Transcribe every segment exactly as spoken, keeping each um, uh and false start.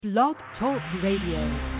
Blog Talk Radio.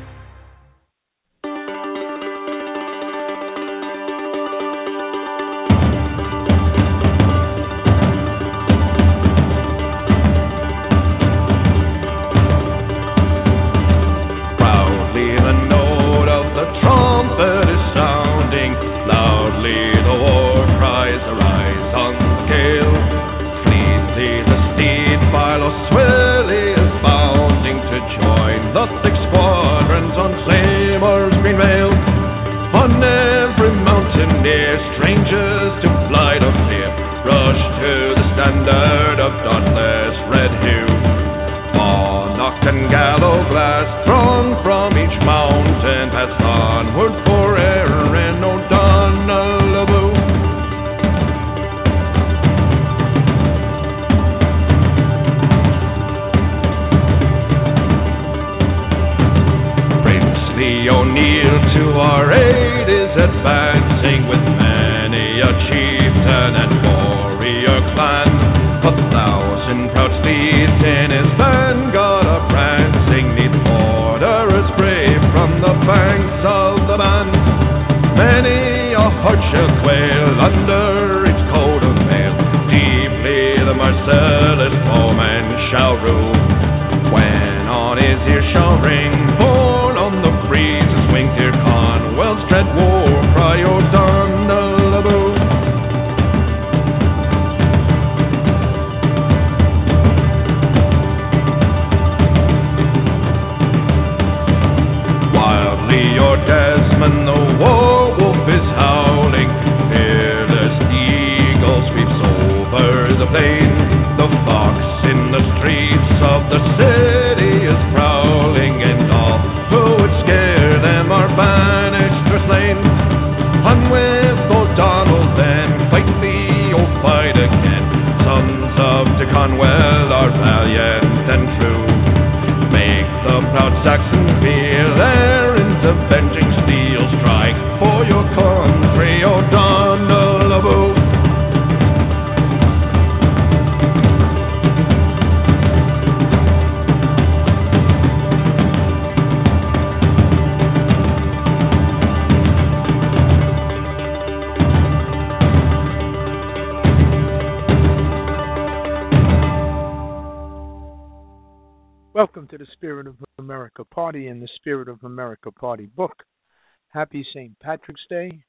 Welcome to the Spirit of America Party and the Spirit of America Party book. Happy Saint Patrick's Day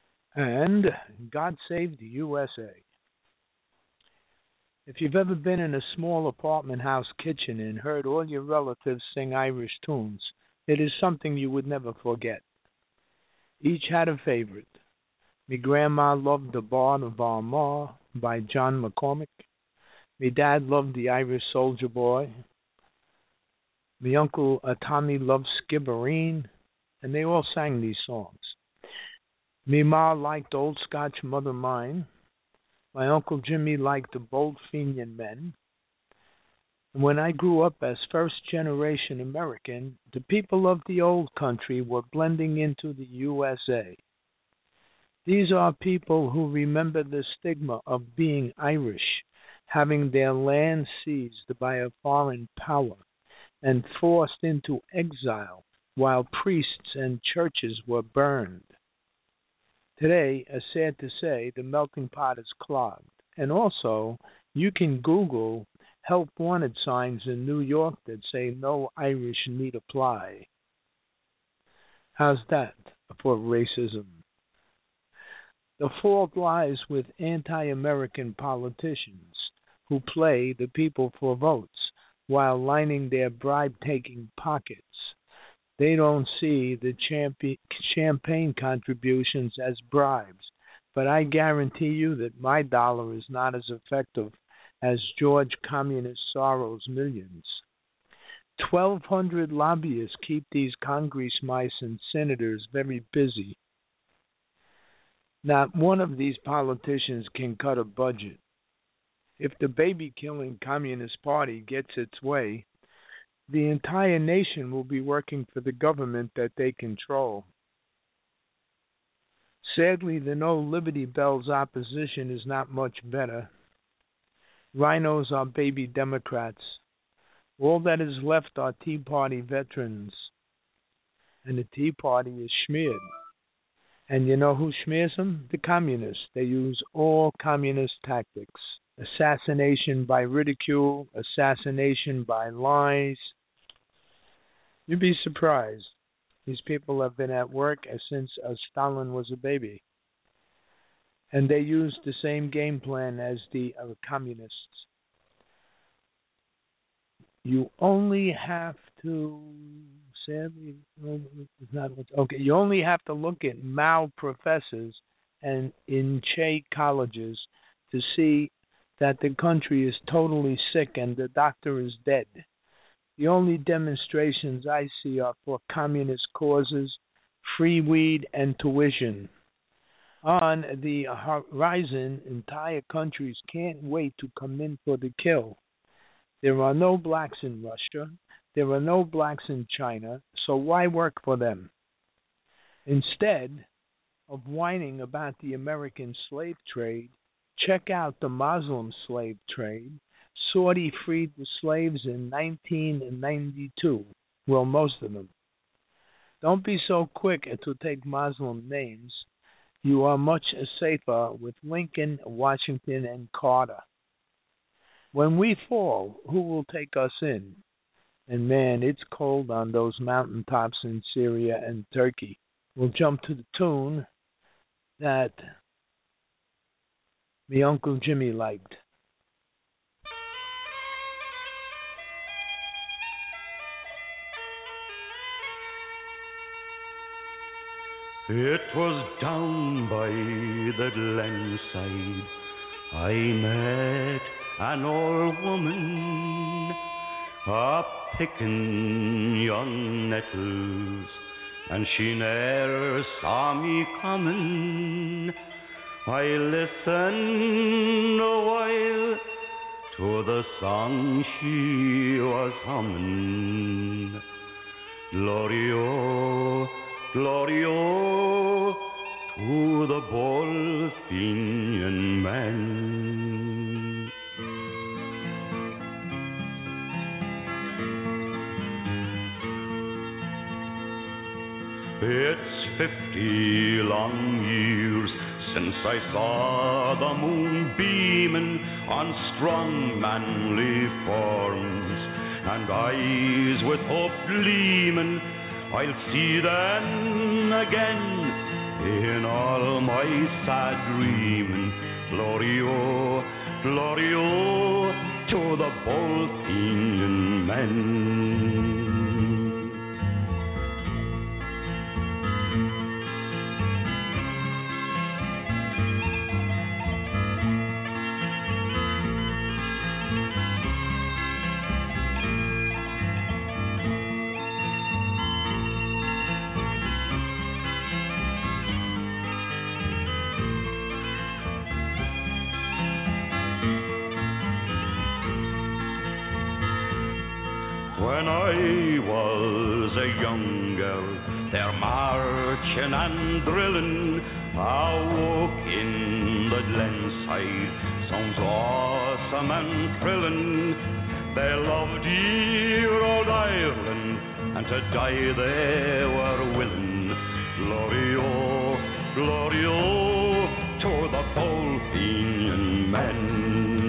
and God Save the U S A. If you've ever been in a small apartment house kitchen and heard all your relatives sing Irish tunes, it is something you would never forget. Each had a favorite. Me grandma loved The Bard of Armagh by John McCormick. Me dad loved The Irish Soldier Boy. My uncle uh, Tommy loved Skibbereen, and they all sang these songs. Me ma liked Old Scotch Mother Mine. My uncle Jimmy liked the Bold Fenian Men. And when I grew up as first-generation American, the people of the old country were blending into the U S A. These are people who remember the stigma of being Irish, having their land seized by a foreign power and forced into exile while priests and churches were burned. Today, as sad to say, the melting pot is clogged. And also, you can Google help wanted signs in New York that say no Irish need apply. How's that for racism? The fault lies with anti-American politicians who play the people for votes while lining their bribe-taking pockets. They don't see the champi- champagne contributions as bribes, but I guarantee you that my dollar is not as effective as George Communist Soros' millions. Twelve hundred lobbyists keep these Congress mice and senators very busy. Not one of these politicians can cut a budget. If the baby-killing Communist Party gets its way, the entire nation will be working for the government that they control. Sadly, the No Liberty Bells opposition is not much better. Rhinos are baby Democrats. All that is left are Tea Party veterans, and the Tea Party is smeared. And you know who smears them? The communists. They use all communist tactics. Assassination by ridicule, assassination by lies. You'd be surprised. These people have been at work since uh, Stalin was a baby. And they use the same game plan as the uh, communists. You only have to, sadly, not okay. You only have to look at Mao professors and in Che colleges to see that the country is totally sick and the doctor is dead. The only demonstrations I see are for communist causes, free weed, and tuition. On the horizon, entire countries can't wait to come in for the kill. There are no blacks in Russia. There are no blacks in China, so why work for them? Instead of whining about the American slave trade, check out the Muslim slave trade. Saudi freed the slaves in nineteen ninety-two. Well, most of them. Don't be so quick to take Muslim names. You are much safer with Lincoln, Washington, and Carter. When we fall, who will take us in? And man, it's cold on those mountaintops in Syria and Turkey. We'll jump to the tune that my Uncle Jimmy liked. It was down by the glenside I met an old woman a picking young nettles, and she ne'er saw me coming. I listened a while to the song she was humming. Glory-o, glory-o, to the Bolfinian man. It's fifty long years since I saw the moon beaming on strong manly forms and eyes with hope gleaming. I'll see them again in all my sad dreaming. Glory-o, glory-o, to the Bolfinian men. When I was a young girl, they're marching and drilling, awoke in the glenside, sounds awesome and thrilling. They loved dear old Ireland, and to die they were willing. Glory-o, glory-o, to the Bolfinian men.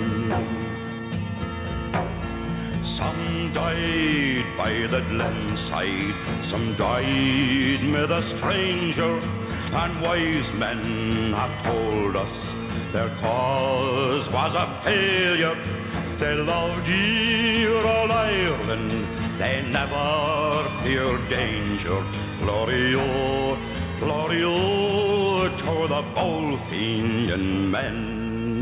Some died by the glenside, some died mid a stranger, and wise men have told us their cause was a failure. They loved dear old Ireland, they never feared danger. Glory-o, glory-o, to the Bolfinian men.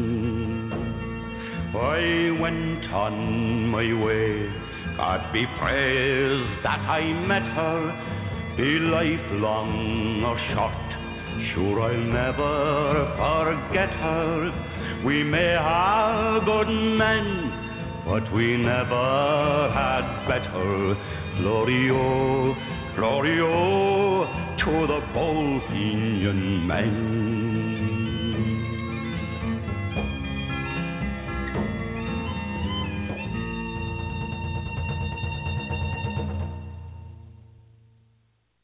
I went on my way, God be praised that I met her, be life long or short, sure I'll never forget her. We may have good men, but we never had better. Glory-o, glory-o, to the Bolfinian men.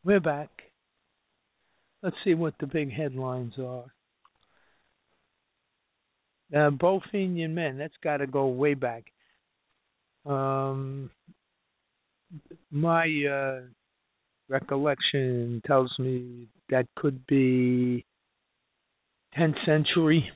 We're back. Let's see what the big headlines are. Uh, both Fenian men, that's got to go way back. Um, my uh, recollection tells me that could be tenth century.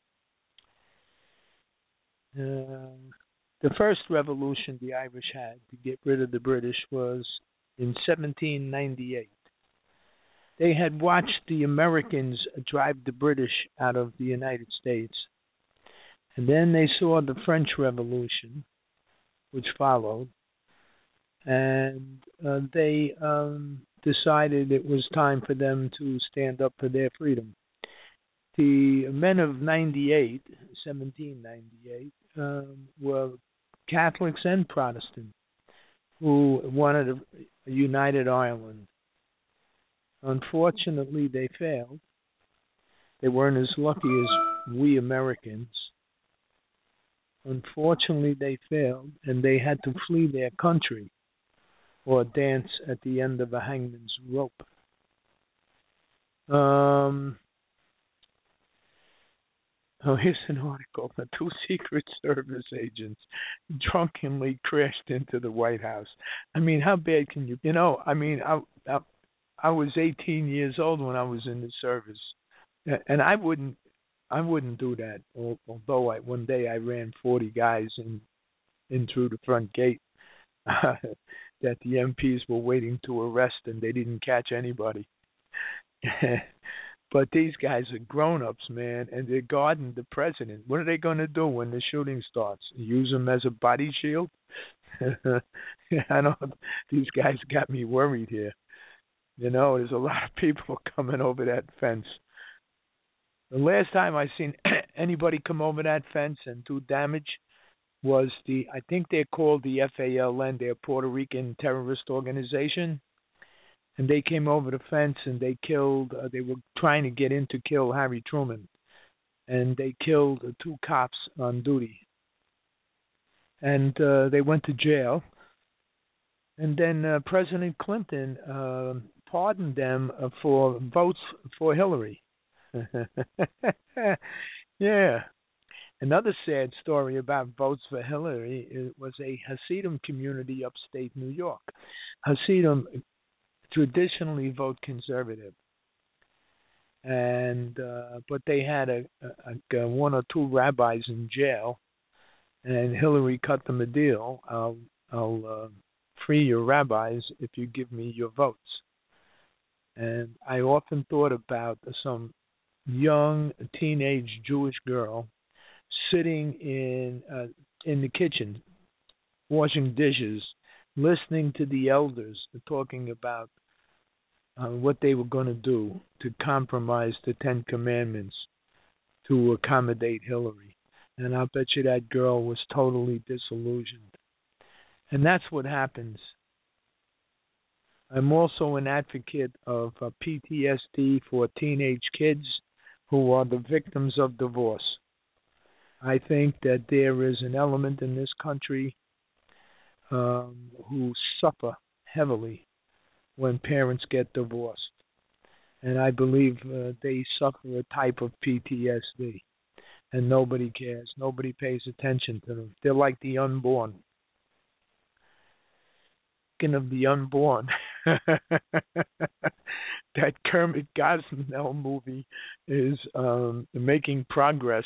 Um, the first revolution the Irish had to get rid of the British was in seventeen ninety-eight. They had watched the Americans drive the British out of the United States. And then they saw the French Revolution, which followed, and uh, they um, decided it was time for them to stand up for their freedom. The men of ninety-eight, seventeen ninety-eight, um, were Catholics and Protestants who wanted a, a united Ireland. Unfortunately, they failed. They weren't as lucky as we Americans. Unfortunately, they failed, and they had to flee their country or dance at the end of a hangman's rope. Um, oh, here's an article. The two Secret Service agents drunkenly crashed into the White House. I mean, how bad can you... You know, I mean, I, I, I was eighteen years old when I was in the service, and I wouldn't I wouldn't do that, although I, one day I ran forty guys in, in through the front gate uh, that the M Ps were waiting to arrest, and they didn't catch anybody. But these guys are grown-ups, man, and they're guarding the president. What are they going to do when the shooting starts? Use him as a body shield? I know these guys got me worried here. You know, there's a lot of people coming over that fence. The last time I seen anybody come over that fence and do damage was the, I think they're called the F A L N, they're a Puerto Rican terrorist organization. And they came over the fence and they killed, uh, they were trying to get in to kill Harry Truman. And they killed uh, two cops on duty. And uh, they went to jail. And then uh, President Clinton uh, pardoned them uh, for votes for Hillary. Yeah. Another sad story about votes for Hillary, it was a Hasidim community upstate New York. Hasidim traditionally vote conservative, and uh, but they had a, a, a one or two rabbis in jail, and Hillary cut them a deal. I'll I'll uh, free your rabbis if you give me your votes. And I often thought about some young teenage Jewish girl sitting in uh, in the kitchen washing dishes, listening to the elders talking about uh, what they were going to do to compromise the Ten Commandments to accommodate Hillary. And I'll bet you that girl was totally disillusioned. And that's what happens. I'm also an advocate of uh, P T S D for teenage kids who are the victims of divorce. I think that there is an element in this country um, who suffer heavily when parents get divorced. And I believe uh, they suffer a type of P T S D. And nobody cares. Nobody pays attention to them. They're like the unborn. Speaking of the unborn, that Kermit Gosnell movie is um, making progress.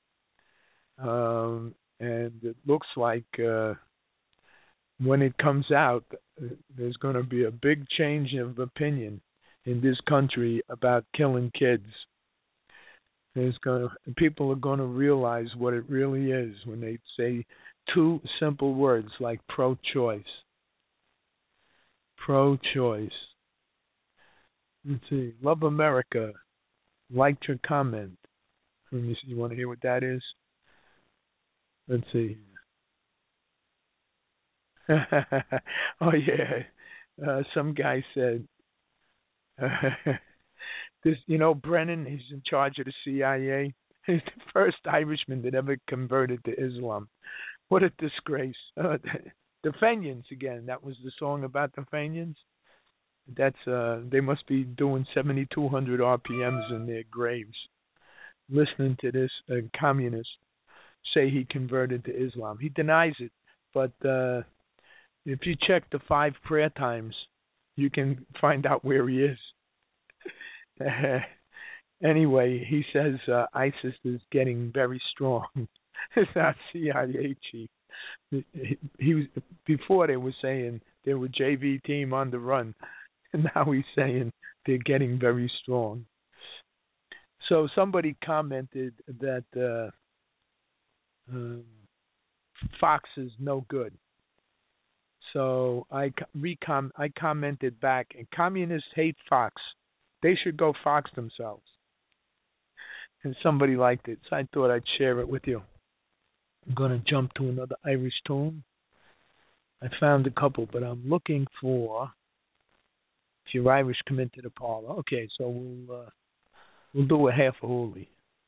Um, and it looks like uh, when it comes out, there's going to be a big change of opinion in this country about killing kids. There's going to, people are going to realize what it really is when they say two simple words like pro-choice. Pro-choice. Let's see. Love America. Liked your comment. Let me see. You want to hear what that is? Let's see. Oh, yeah. Uh, some guy said, uh, this, you know, Brennan, he's in charge of the C I A. He's the first Irishman that ever converted to Islam. What a disgrace. Uh, the Fenians, again. That was the song about the Fenians. That's uh, they must be doing seventy-two hundred R P Ms in their graves, listening to this uh, communist say he converted to Islam. He denies it, but uh, if you check the five prayer times, you can find out where he is. Anyway, he says uh, ISIS is getting very strong. It's not C I A chief. He, he was before they were saying they were J V team on the run, and now he's saying they're getting very strong. So somebody commented that uh, um, Fox is no good. So I recom I commented back, and communists hate Fox. They should go Fox themselves. And somebody liked it, so I thought I'd share it with you. I'm going to jump to another Irish tune. I found a couple, but I'm looking for if you're Irish, come into the parlor. Okay, so we'll uh, we'll do a half a holy.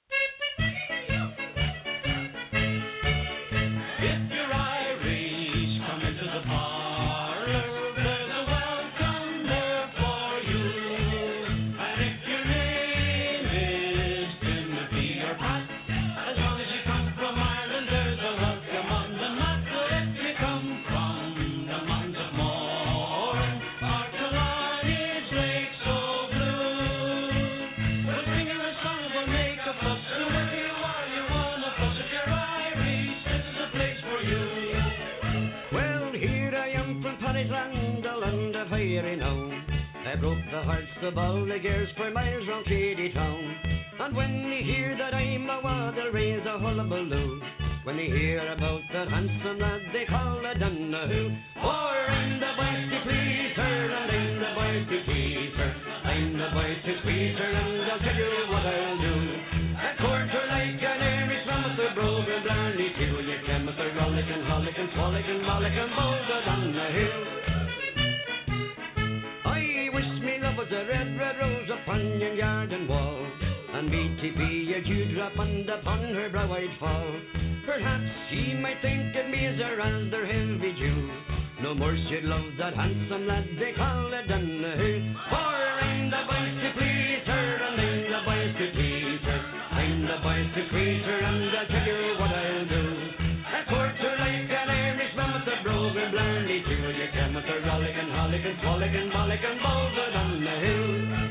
I broke the hearts of all the girls for miles round Katy Town. And when they hear that I'm a wad, they'll raise a hullabaloo. When they hear about that handsome lad they call a Donahue. For I'm the boy to please her, and I'm the boy to tease her. I'm the boy to squeeze her, and I'll tell you what I'll do. A quarter like an Irish rum with a brogue and blarney too. You can with a rollick and holick and swallick and mollick and bold a Donahue. Was a red, red rose upon your garden wall, and B T B a dewdrop and upon her brow I'd fall. Perhaps she might think of me as a rather heavy Jew. No more she'd love that handsome lad they call a Donahue. For I'm the boy to please her, and I'm the boy to tease her. I'm the boy to squeeze her, and I'll tell you what I'll do. A quarter like an Irishman with a brogue and blarney too. You can with a rollick and holick and swallick and bollick and bold a Donahue.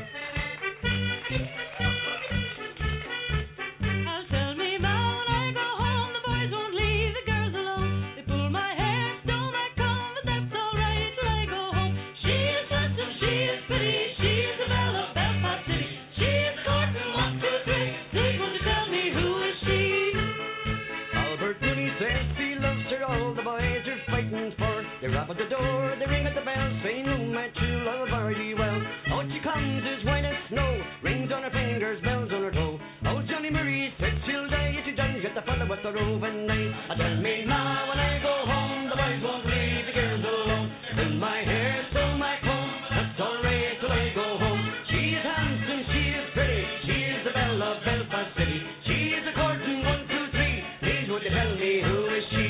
I'll tell me now when I go home, the boys won't leave the girls alone. They pull my hair, stole my comb, but that's alright till I go home. She is handsome, she is pretty, she is the belle of Belfast City. She is courting one, two, three. Please won't you tell me who is she? Albert Mooney says he loves her, all the boys are fighting for. They rap at the door, they ring at the bell, saying, "Oh, my true love, are you well?" Out she comes as white as snow, rings on her fingers, bells on her toe. Oh, Johnny Marie said she'll die if she doesn't get the fella with the roving eye. I tell me now when I go home, the boys won't leave the girls alone. Pull my hair, sew my comb, that's all right till I go home. She is handsome, she is pretty, she is the belle of Belfast City. She is a courting one, two, three. Please would you tell me who is she?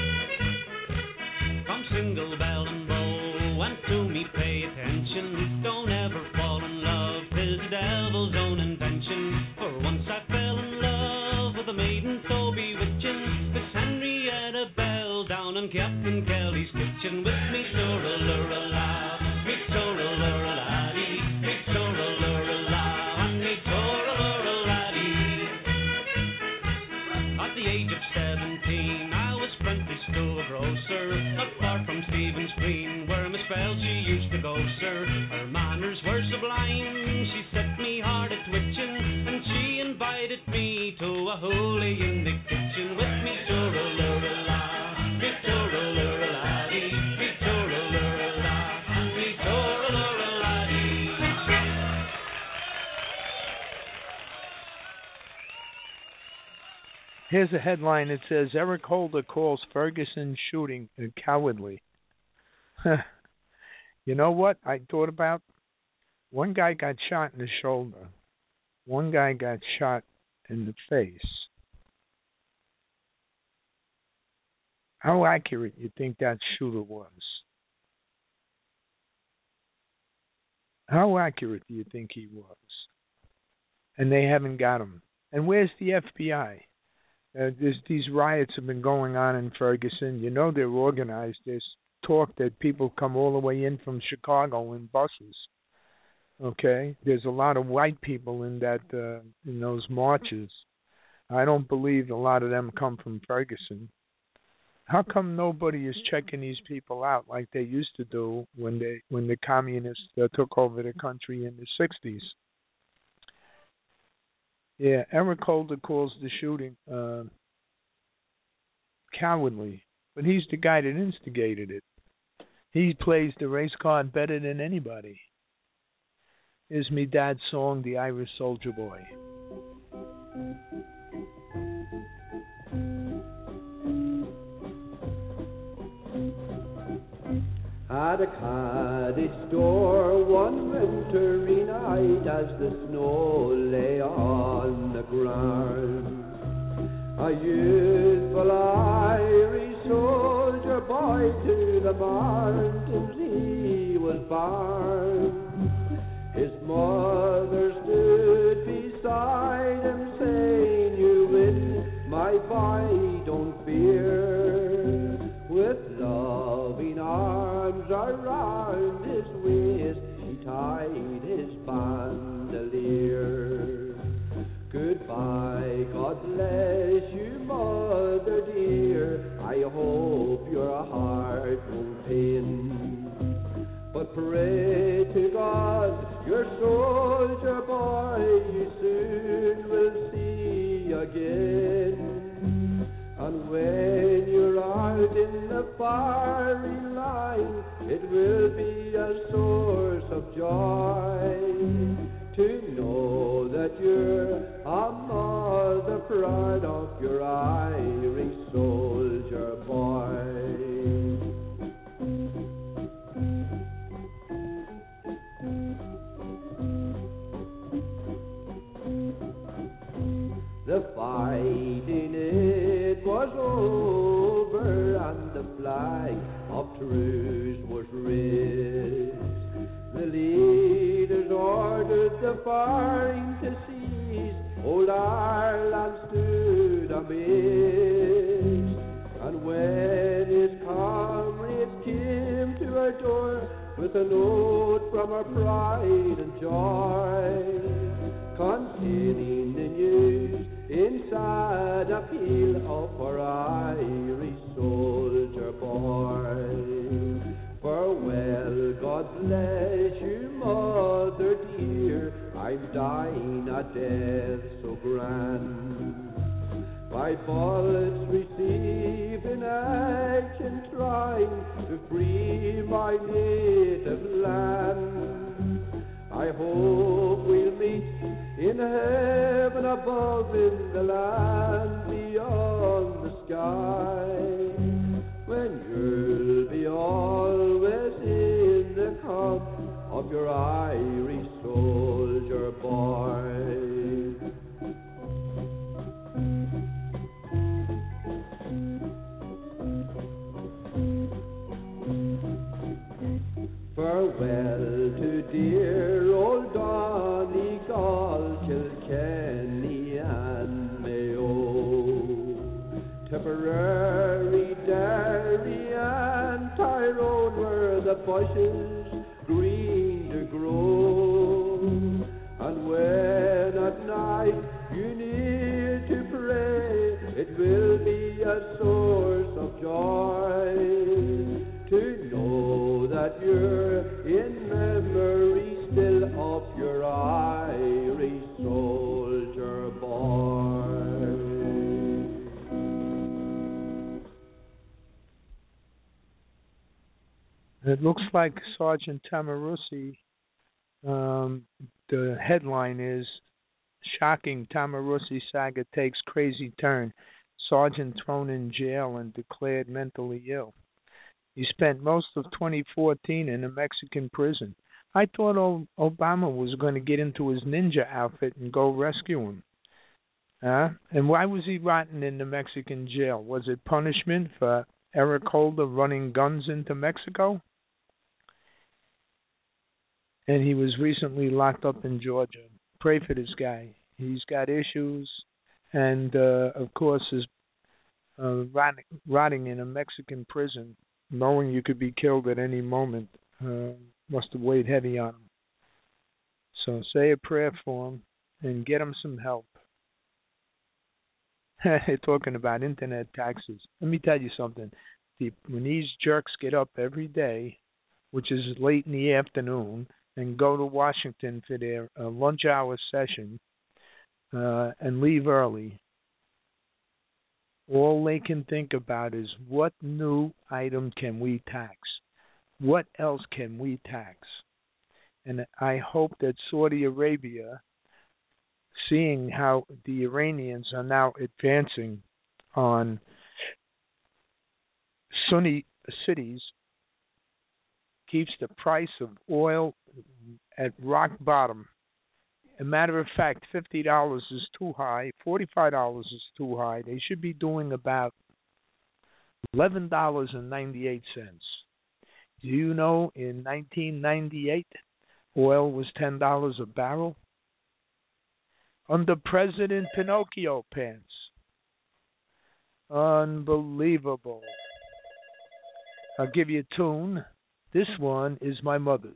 From single bell and bow, and to me pay attention. Don't ever fall in love, 'tis the devil's own invention. For once I fell in love with a maiden so bewitching, Miss Henrietta Bell down in Captain Kelly's kitchen. With me sorrel-lura-la, me sorrel-lura-la-dee, me sorrel-lura-la, and me sorrel-lura-la-dee. At the age of seventeen, I was apprenticed to a grocer, not far from Stephen's Green, where Miss Bell she used to go, sir. Her manners were sublime, she set me hard at twitching, and she invited me to a holy in the kitchen. With me sorrel-lura-la, me sorrel-lura-la-dee, me sorrel-lura-la, and me sorrel-lura-la-dee. Here's a headline that says, Eric Holder calls Ferguson shooting cowardly. You know what I thought about? One guy got shot in the shoulder. One guy got shot in the face. How accurate you think that shooter was? How accurate do you think he was? And they haven't got him. And where's the F B I? Uh, there's, these riots have been going on in Ferguson. You know they're organized. There's talk that people come all the way in from Chicago in buses. Okay, there's a lot of white people in that uh, in those marches. I don't believe a lot of them come from Ferguson. How come nobody is checking these people out like they used to do when they when the communists uh, took over the country in the sixties? Yeah, Eric Holder calls the shooting uh, cowardly, but he's the guy that instigated it. He plays the race card better than anybody. Here's me dad's song, The Irish Soldier Boy. At a cottage door one wintry night, as the snow lay on the ground, a youthful Irish soldier boy to the mountains he was bound. His mother stood beside him saying, "You win, my boy, don't fear." With loving arms around his waist, she tied his bandolier. Goodbye, God bless you, mother dear. I hope your heart won't pain. But pray to God, your soldier boy, you soon will see again. And when you're out in the firing line, it will be a source of joy to know that you're a mother proud of your Irish soldier boy. The fighting, it was over, and the flag of truce was raised. The leaders ordered the firing to cease. Old Ireland stood amazed. And when his comrades came to her door with a note from her pride and joy, containing the news in sad appeal of her Irish soldier boy. Farewell, God bless you, mother dear, I'm dying a death so grand. By bullets received in action, trying to free my native land. I hope we'll meet in heaven above, in the land beyond the sky, when you'll be always in the cup of your Irish soldier boy. Farewell to dear old Donegal, Kilkenny and Mayo, Tipperary, Derry and Tyrone, where the bushes green to grow. And when at night you kneel to pray, it will be a source of joy to know that you're in memory still of your Irish soldier boy. It looks like Sergeant Tamarussi, um, the headline is, "Shocking Tamarussi Saga Takes Crazy Turn. Sergeant thrown in jail and declared mentally ill." He spent most of twenty fourteen in a Mexican prison. I thought o- Obama was going to get into his ninja outfit and go rescue him. Huh? And why was he rotting in the Mexican jail? Was it punishment for Eric Holder running guns into Mexico? and he was recently locked up in Georgia. Pray for this guy. He's got issues, and uh, of course is uh, rotting, rotting in a Mexican prison, knowing you could be killed at any moment. Uh, must have weighed heavy on him. So say a prayer for him and get him some help. Talking about internet taxes. Let me tell you something. The, when these jerks get up every day, which is late in the afternoon, and go to Washington for their uh, lunch hour session uh, and leave early, all they can think about is what new item can we tax? What else can we tax? And I hope that Saudi Arabia, seeing how the Iranians are now advancing on Sunni cities, keeps the price of oil at rock bottom. A matter of fact, fifty dollars is too high, forty-five dollars is too high. They should be doing about eleven dollars and ninety-eight cents. Do you know in nineteen ninety-eight, oil was ten dollars a barrel? Under President Pinocchio pants. Unbelievable. I'll give you a tune. This one is my mother's.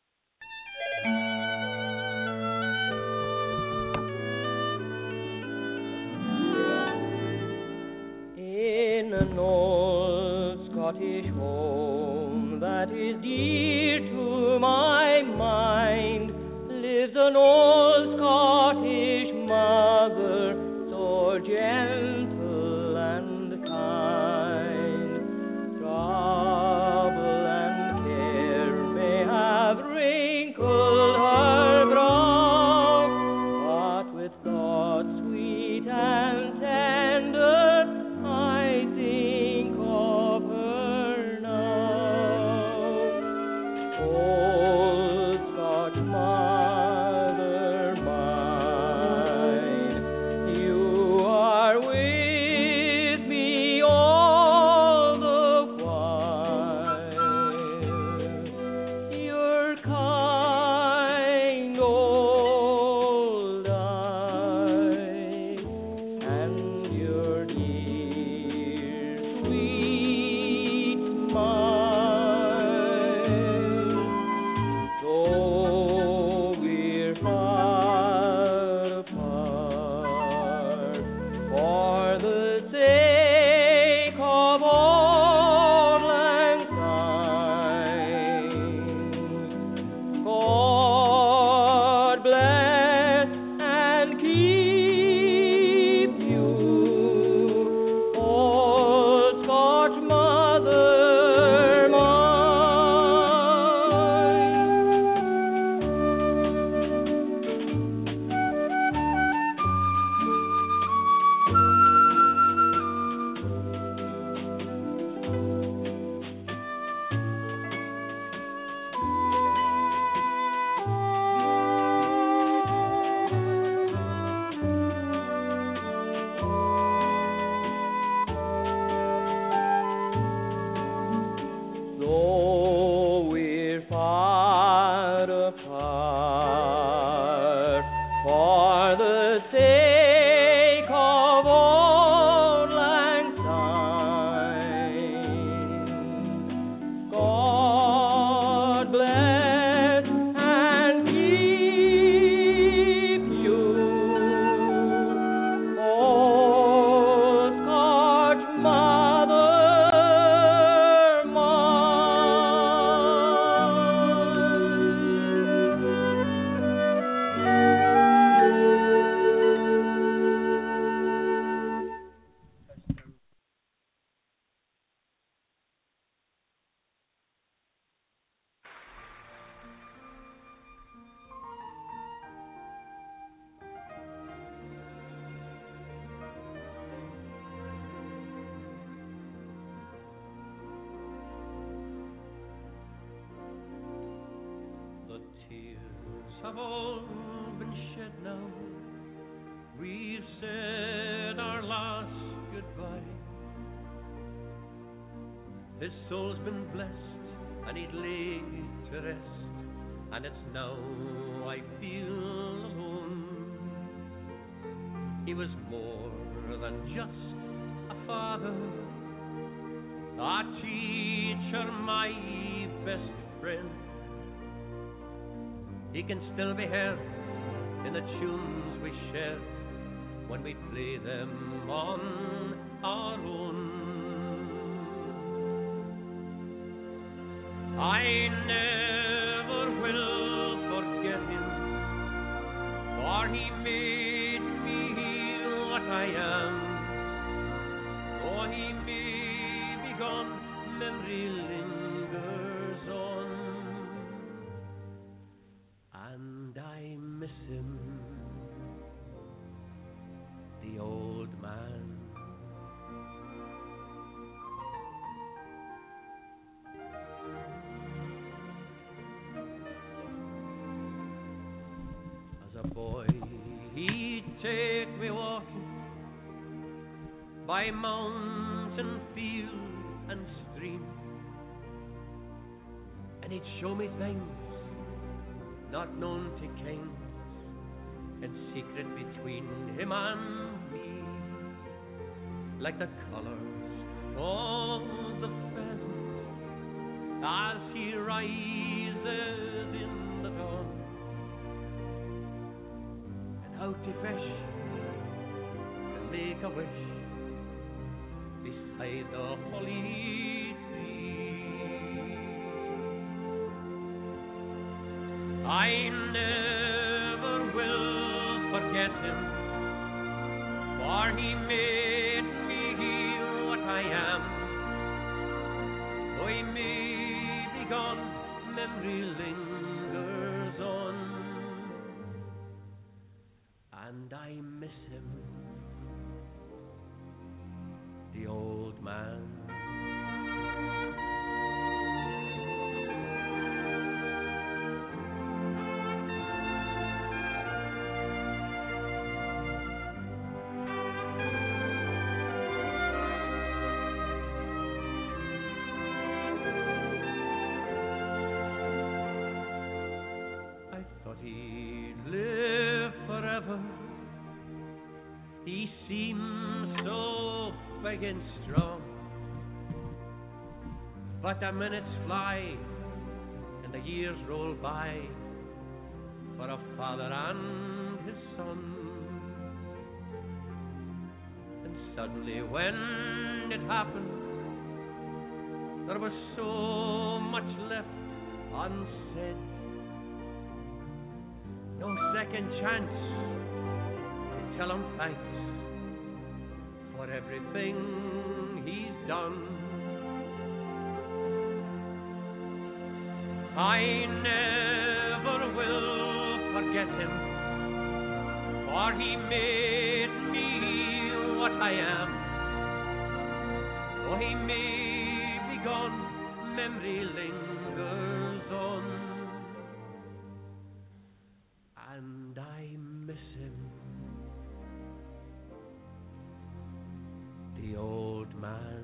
In an old Scottish home that is dear to my mind lives an old Scottish mother, so gentle and kind. Trouble and care may have wrinkled her brow, but with thoughts sweet and tender, I think of her now. Old Scotch mother mine, you are with me all the while. Your kind old eyes and your dear sweet smile. Though we're far apart, for the sake of old lang syne, God bless and keep you, old Scotch mother Though we're far apart, for the sake of old lang syne, God bless and keep you, old Scotch mother The tears have all been shed now. We've said our last goodbye. His soul's been blessed and he'd lay to rest, and it's now I feel alone. He was more than just a father, a teacher, my best friend. He can still be heard in the tunes we share when we play them on our own. I never will forget him, for he made me what I am. Though he may be gone, memory lingers on, and I miss him, the old man. As a boy, he'd take me walking by mountain, field, and stream, and he'd show me things not known to kings, in secret between him and me, like the colors of the pheasant as he rises in the dawn, and how to fish and make a wish beside the holly tree. I never will forget him, for he made me what I am. Though he may be gone, memory lingers on, and I miss him, the old man. I thought he'd live forever. He seems so big and strong, but the minutes fly and the years roll by for a father and his son. And suddenly when it happened, there was so much left unsaid, no second chance to tell him thanks for everything he's done. I never will forget him, for he made me what I am. Though he may be gone, memory lingers on, and I miss him, the old man.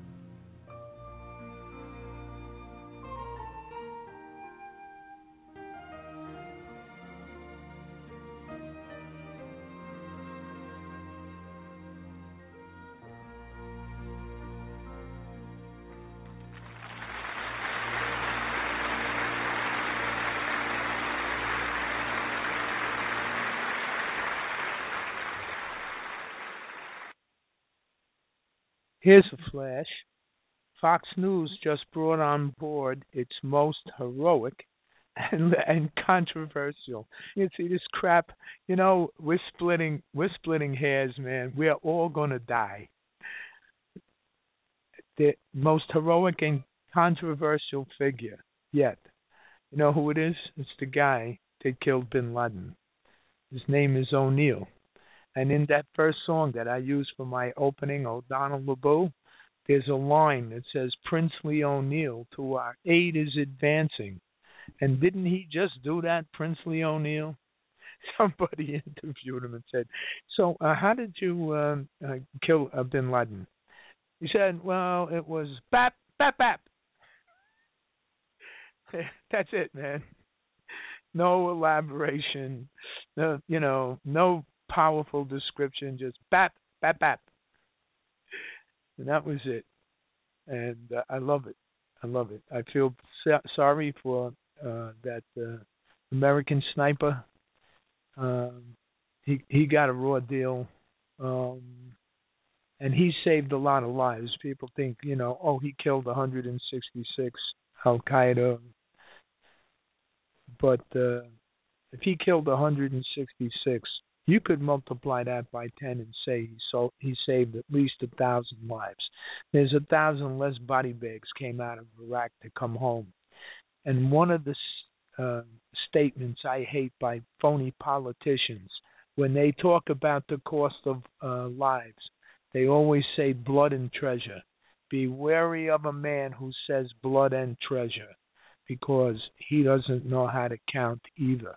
Here's a flash. Fox News just brought on board its most heroic and, and controversial. You see this crap. You know, we're splitting. We're splitting hairs, man. We're all gonna die. The most heroic and controversial figure yet. You know who it is? It's the guy that killed Bin Laden. His name is O'Neill. And in that first song that I used for my opening, O'Donnell LeBeau, there's a line that says, Princely O'Neill, to our aid is advancing. And didn't he just do that, Princely O'Neill? Somebody interviewed him and said, so uh, how did you uh, uh, kill uh, Bin Laden? He said, well, it was bap, bap, bap. That's it, man. no elaboration, no, you know, no powerful description, just bap, bap, bap. And that was it. And uh, I love it. I love it. I feel so- sorry for uh, that uh, American sniper. Um, he he got a raw deal, um, and he saved a lot of lives. People think, you know, oh, he killed one hundred sixty-six Al Qaeda, but uh, if he killed one hundred sixty-six, you could multiply that by ten and say he, so, he saved at least a thousand lives. There's a thousand less body bags came out of Iraq to come home. And one of the uh, statements I hate by phony politicians, when they talk about the cost of uh, lives, they always say blood and treasure. Be wary of a man who says blood and treasure, because he doesn't know how to count either.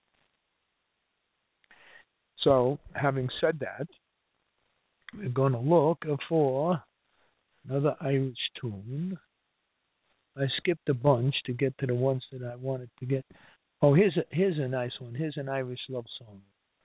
So, having said that, we're going to look for another Irish tune. I skipped a bunch to get to the ones that I wanted to get. Oh, here's a here's a nice one. Here's an Irish love song.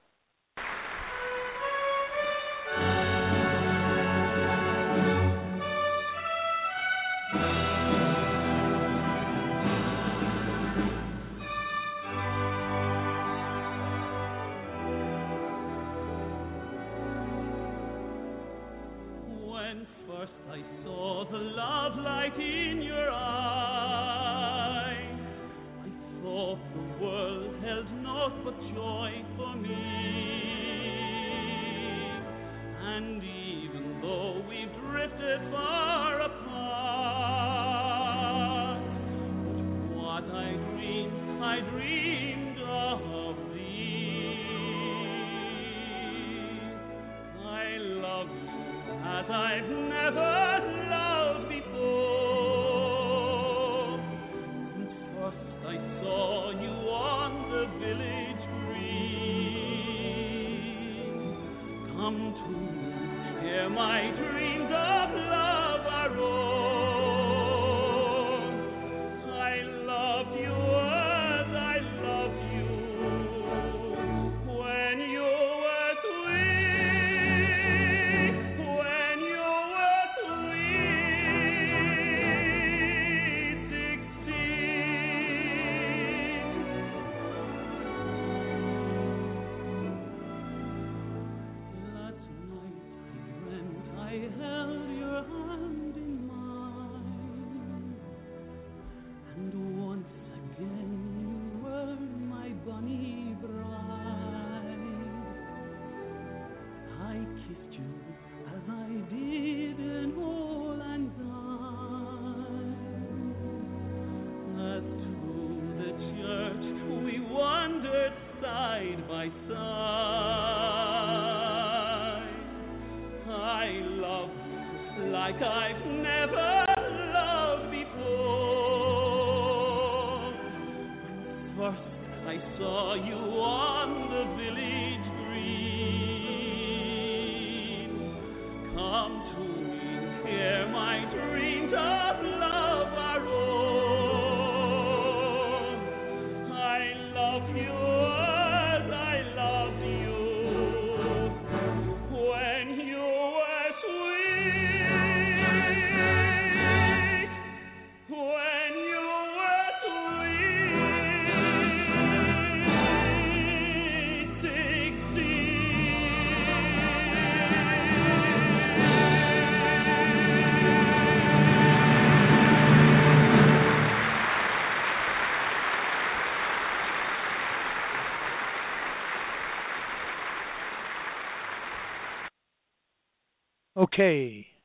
When first I saw the love light in your eye, I thought the world held naught but joy for me. And even though we've drifted far apart, what I dreamed, I dreamed of thee. I love you as I've never loved before. And first I saw you on the village green. Come to me, hear my dreams of love are o'er. I love you as I loved you when you were sweet, when you were sweet sixteen. Last night I went, I held your hand in mine, and once again you were my bonny bride. I kissed you as I did in Hole and Dine. As to the church we wandered side by side. I love you like I've never loved before. When first I saw you on the village green. Come to me, hear my dreams of love are o'er. I love you as I loved you when you were sweet, when you were sweet Okay.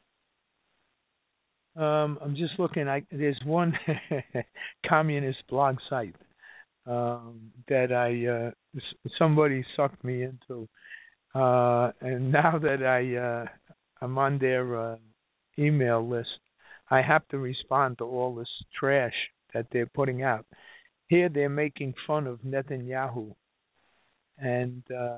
Um, I'm just looking. I, there's one communist blog site um, that I uh, s- somebody sucked me into, uh, and now that I uh, I'm on their uh, email list, I have to respond to all this trash that they're putting out. Here they're making fun of Netanyahu, and uh,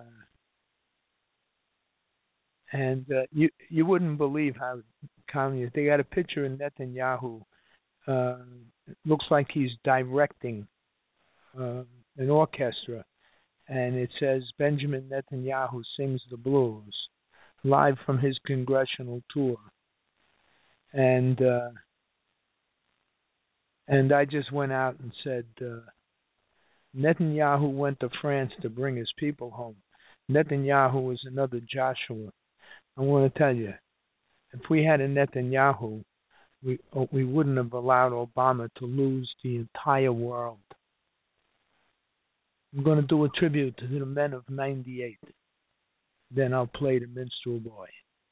and uh, you you wouldn't believe how communist. They got a picture of Netanyahu. Uh, it looks like he's directing uh, an orchestra, and it says Benjamin Netanyahu sings the blues, live from his congressional tour. And uh, and I just went out and said, uh, Netanyahu went to France to bring his people home. Netanyahu is another Joshua. I want to tell you, if we had a Netanyahu, we we wouldn't have allowed Obama to lose the entire world. I'm going to do a tribute to the men of ninety-eight. Then I'll play the Minstrel Boy.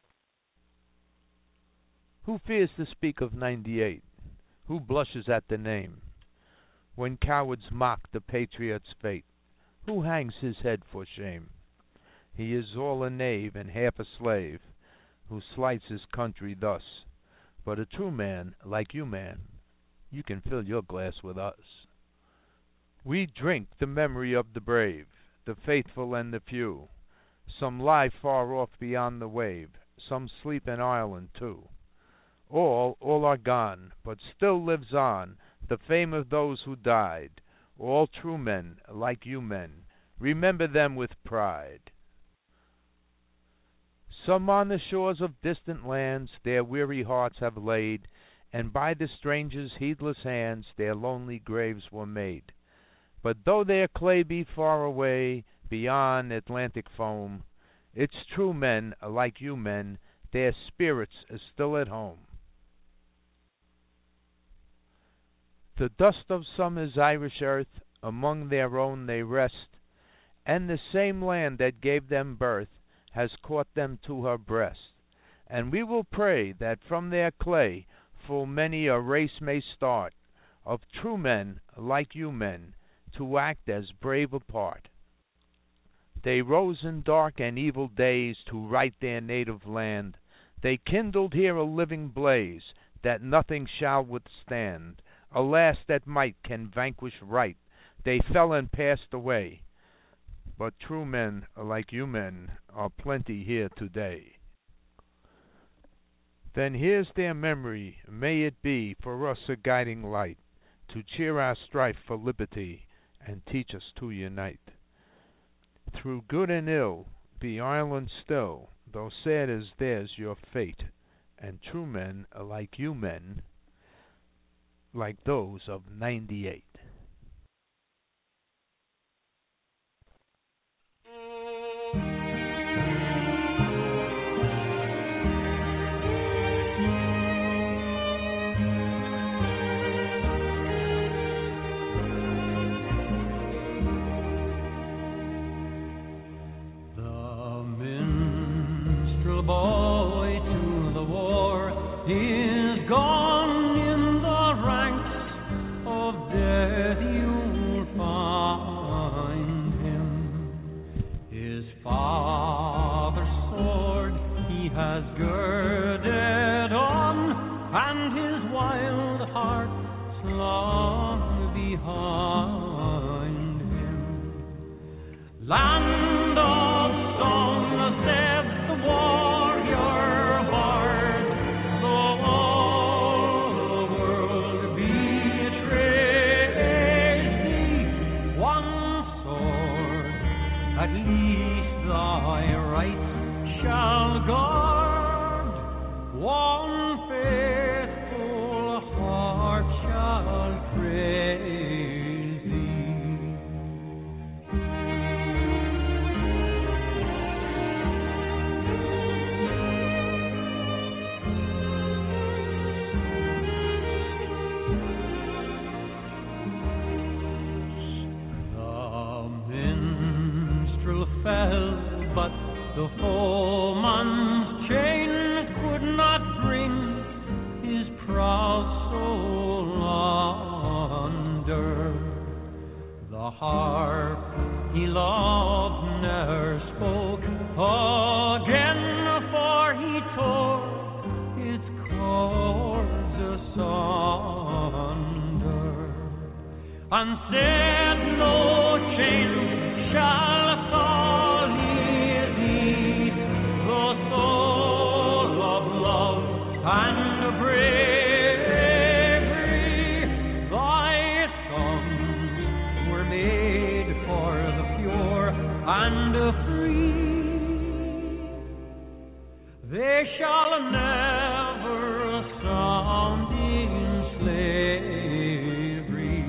Who fears to speak of ninety-eight? Who blushes at the name? When cowards mock the patriot's fate, who hangs his head for shame? He is all a knave and half a slave, who slights his country thus. But a true man, like you, man, you can fill your glass with us. We drink the memory of the brave, the faithful and the few. Some lie far off beyond the wave, some sleep in Ireland too. All, all are gone, but still lives on the fame of those who died. All true men, like you men, remember them with pride. Some on the shores of distant lands their weary hearts have laid, and by the strangers' heedless hands their lonely graves were made. But though their clay be far away, beyond Atlantic foam, it's true men, like you men, their spirits are still at home. The dust of summer's Irish earth, among their own they rest, and the same land that gave them birth has caught them to her breast. And we will pray that from their clay full many a race may start, of true men, like you men, to act as brave a part. They rose in dark and evil days to right their native land. They kindled here a living blaze that nothing shall withstand. Alas, that might can vanquish right. They fell and passed away. But true men, like you men, are plenty here today. Then here's their memory, may it be for us a guiding light, to cheer our strife for liberty, and teach us to unite. Through good and ill, be Ireland still, though sad as theirs your fate, and true men, like you men, like those of ninety-eight. The minstrel boy to the war is gone. In the ranks of death you'll find him. His father's sword he has girded on, and his wild heart slung behind him. Land of song, said the warrior bard, though all the world betrays thee, one sword at least thy right shall guard, one faithful heart shall praise thee. The minstrel fell, but the foeman's chain could not bring his proud soul under. The harp he loved ne'er spoke again, for he tore its chords asunder, and said no chain shall sully thee, the soul of love and bravery. Thy sons were made and free. They shall never sound in slavery.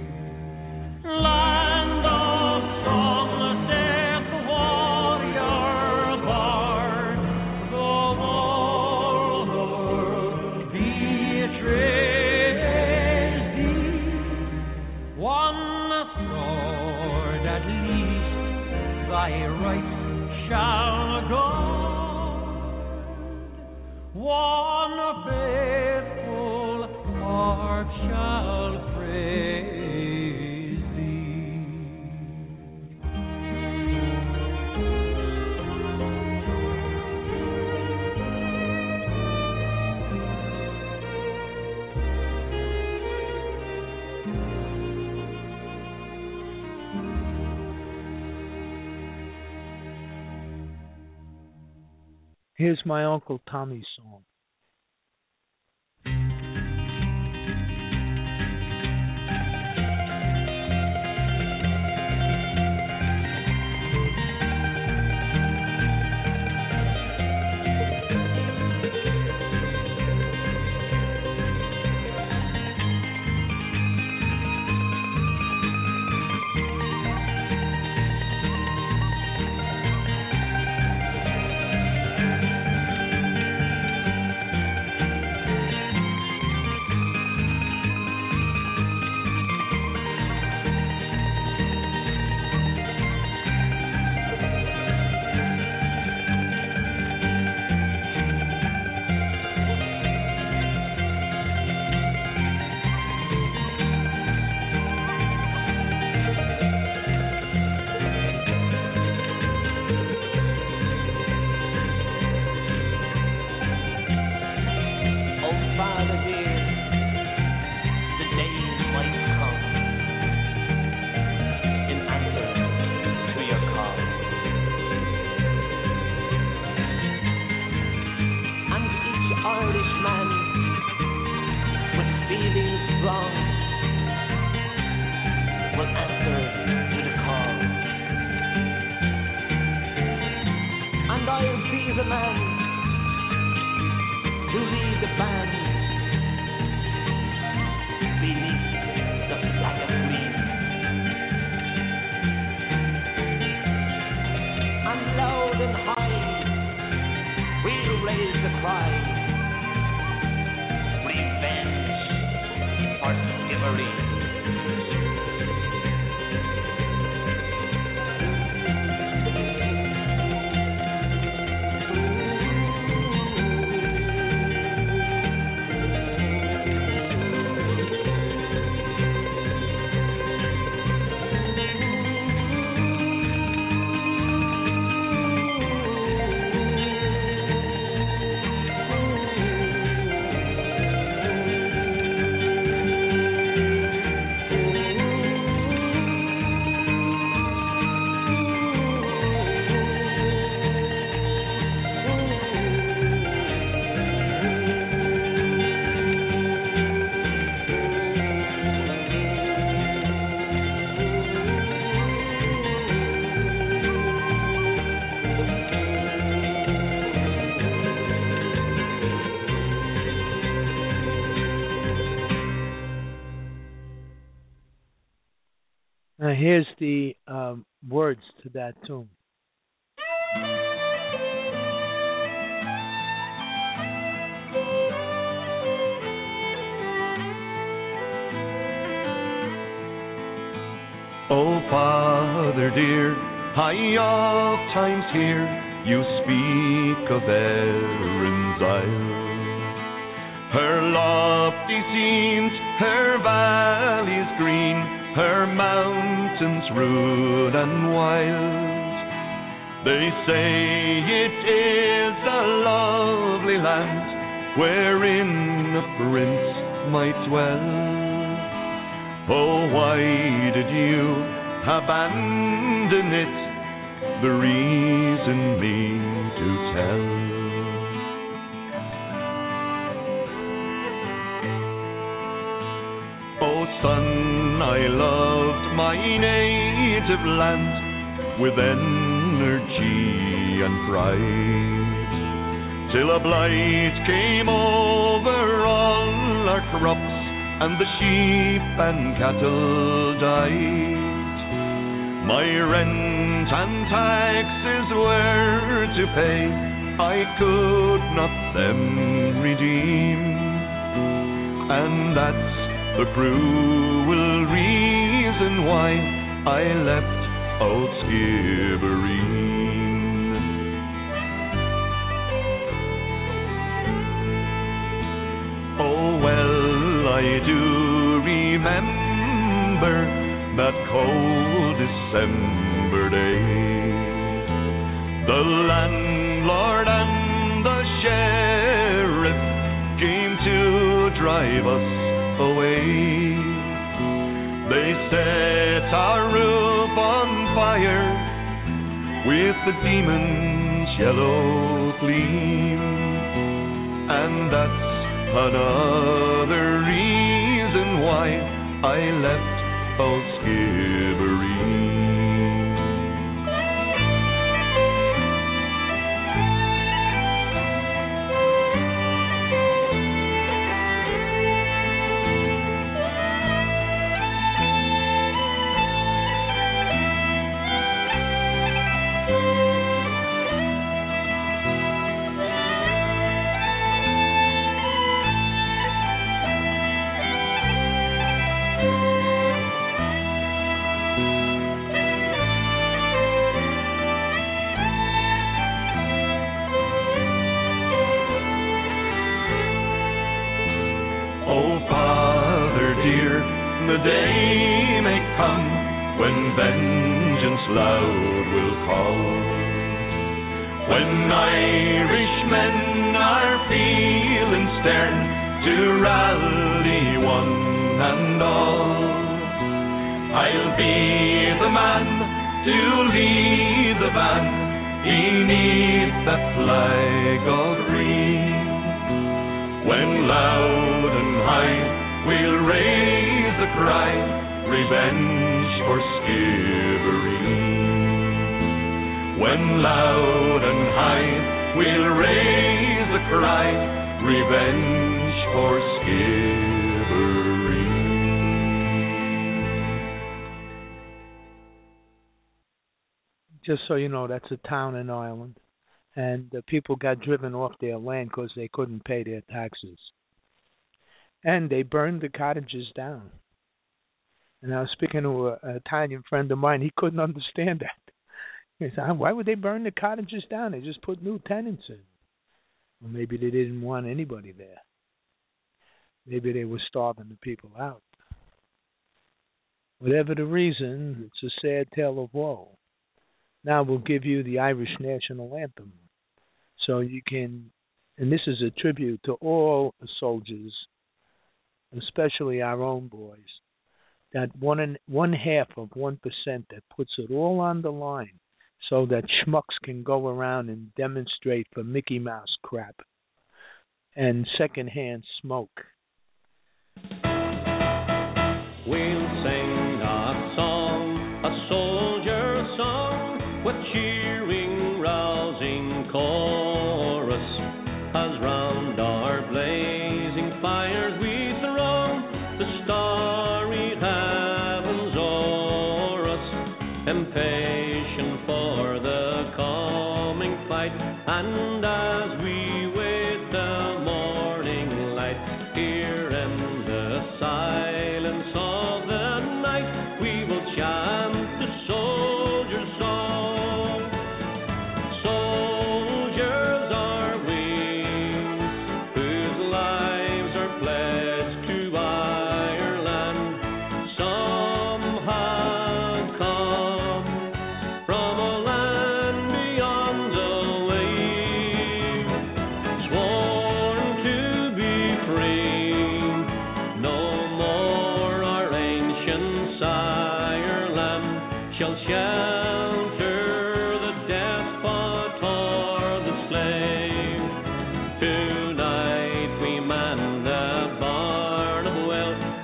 Land of song, saith the warrior bard, though all the world betrays thee, one sword at least thy rights shall guard, one faithful heart shall praise thee. Here's my Uncle Tommy's song. Now here's the um, words to that tune. Oh, Father dear, I oft times hear you speak of Erin's Isle. Her lofty scenes, her valleys green, her mountains rude and wild. They say it is a lovely land wherein a prince might dwell. Oh, why did you abandon it? The reason me to tell. Oh, son, I loved my native land, with energy and pride, till a blight came over all our crops and the sheep and cattle died. My rent and taxes were to pay, I could not them redeem, and that's the cruel reason why I left old Skibbereen. Oh well, I do remember that cold December day. The landlord and the sheriff came to drive us away. They set our roof on fire with the demon's yellow gleam, and that's another reason why I left old Skibbereen. The day may come when vengeance loud will call, when Irishmen are feeling stern to rally one and all. I'll be the man to lead the band beneath that flag of green, when loud and high we'll raise the cry, revenge for Skibbereen. When loud and high we'll raise the cry, revenge for Skibbereen. Just so you know, that's a town in Ireland, and the people got driven off their land because they couldn't pay their taxes. And they burned the cottages down. And I was speaking to an Italian friend of mine. He couldn't understand that. He said, why would they burn the cottages down? They just put new tenants in. Well, maybe they didn't want anybody there. Maybe they were starving the people out. Whatever the reason, it's a sad tale of woe. Now we'll give you the Irish national anthem. So you can, and this is a tribute to all the soldiers, especially our own boys, that one and one half of one percent that puts it all on the line so that schmucks can go around and demonstrate for Mickey Mouse crap and secondhand smoke. We'll sing a song, a soldier song, with cheering, rousing chorus, as round our blazing fires we the starry heavens o'er us, impatient for the coming fight, and as we wait the morning light, here in the silence of the night, we will chant the soldier's song. Soldiers are we, whose lives are pledged to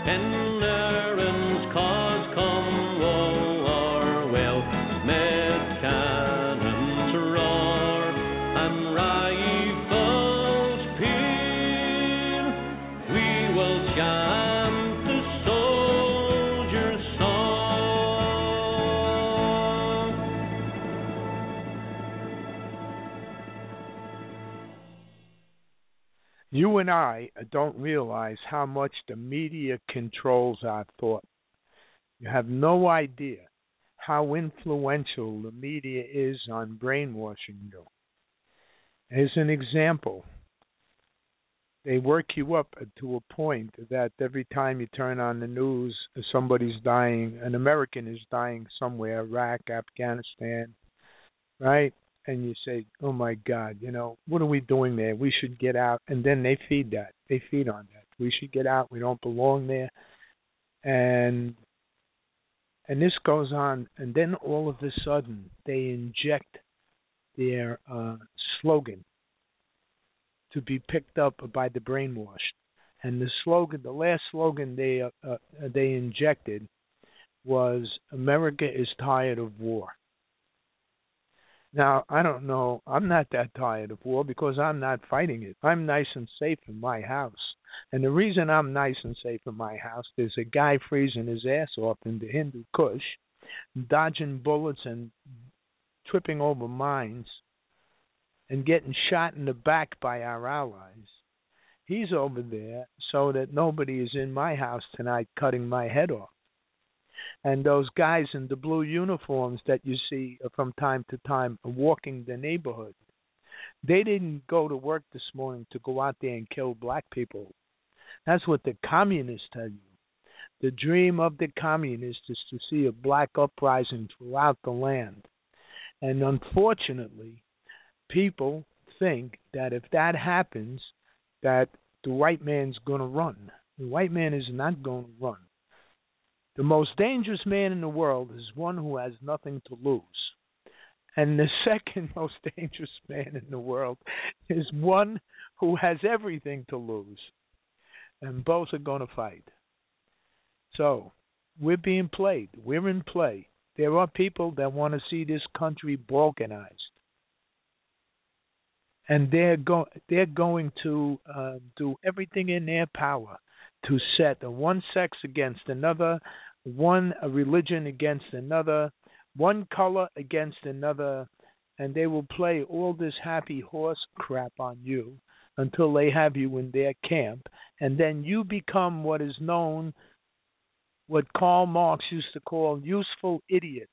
Med You and I don't realize how much the media controls our thought. You have no idea how influential the media is on brainwashing you. As an example, they work you up to a point that every time you turn on the news, somebody's dying, an American is dying somewhere, Iraq, Afghanistan, right? And you say, oh my God, you know, what are we doing there? We should get out. And then they feed that. They feed on that. We should get out. We don't belong there. And and this goes on. And then all of a sudden, they inject their uh, slogan to be picked up by the brainwashed. And the slogan, the last slogan they uh, uh, they injected was, America is tired of war. Now, I don't know, I'm not that tired of war because I'm not fighting it. I'm nice and safe in my house. And the reason I'm nice and safe in my house, there's a guy freezing his ass off in the Hindu Kush, dodging bullets and tripping over mines and getting shot in the back by our allies. He's over there so that nobody is in my house tonight cutting my head off. And those guys in the blue uniforms that you see from time to time walking the neighborhood, they didn't go to work this morning to go out there and kill black people. That's what the communists tell you. The dream of the communists is to see a black uprising throughout the land. And unfortunately, people think that if that happens, that the white man's going to run. The white man is not going to run. The most dangerous man in the world is one who has nothing to lose. And the second most dangerous man in the world is one who has everything to lose. And both are going to fight. So, we're being played. We're in play. There are people that want to see this country balkanized. And they're, go- they're going to uh, do everything in their power to set one sex against another, one religion against another, one color against another, and they will play all this happy horse crap on you until they have you in their camp, and then you become what is known, what Karl Marx used to call useful idiots,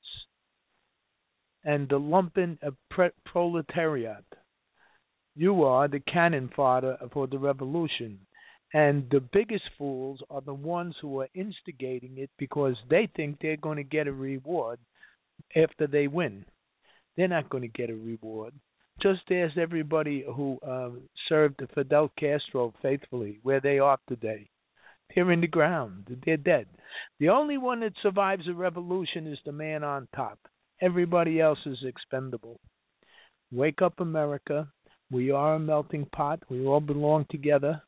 and the lumpen of pre- proletariat. You are the cannon fodder for the revolution. And the biggest fools are the ones who are instigating it because they think they're going to get a reward after they win. They're not going to get a reward. Just ask everybody who uh, served Fidel Castro faithfully where they are today. They're in the ground. They're dead. The only one that survives a revolution is the man on top. Everybody else is expendable. Wake up, America. We are a melting pot. We all belong together.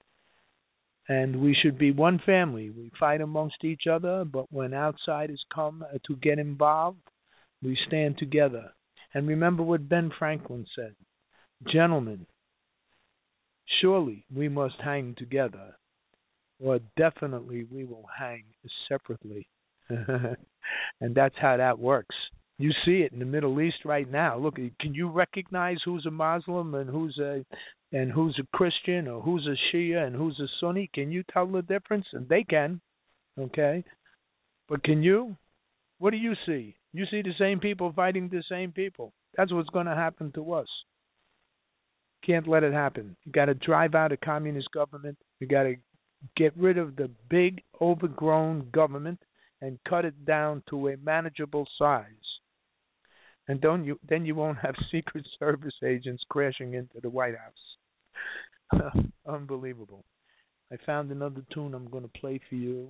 And we should be one family. We fight amongst each other, but when outsiders come to get involved, we stand together. And remember what Ben Franklin said, gentlemen, surely we must hang together, or definitely we will hang separately. And that's how that works. You see it in the Middle East right now. Look, can you recognize who's a Muslim and who's a and who's a Christian, or who's a Shia and who's a Sunni? Can you tell the difference? And they can, okay? But can you? What do you see? You see the same people fighting the same people. That's what's going to happen to us. Can't let it happen. You got to drive out a communist government. You got to get rid of the big, overgrown government and cut it down to a manageable size. And don't you, then you won't have Secret Service agents crashing into the White House. Unbelievable. I found another tune I'm going to play for you.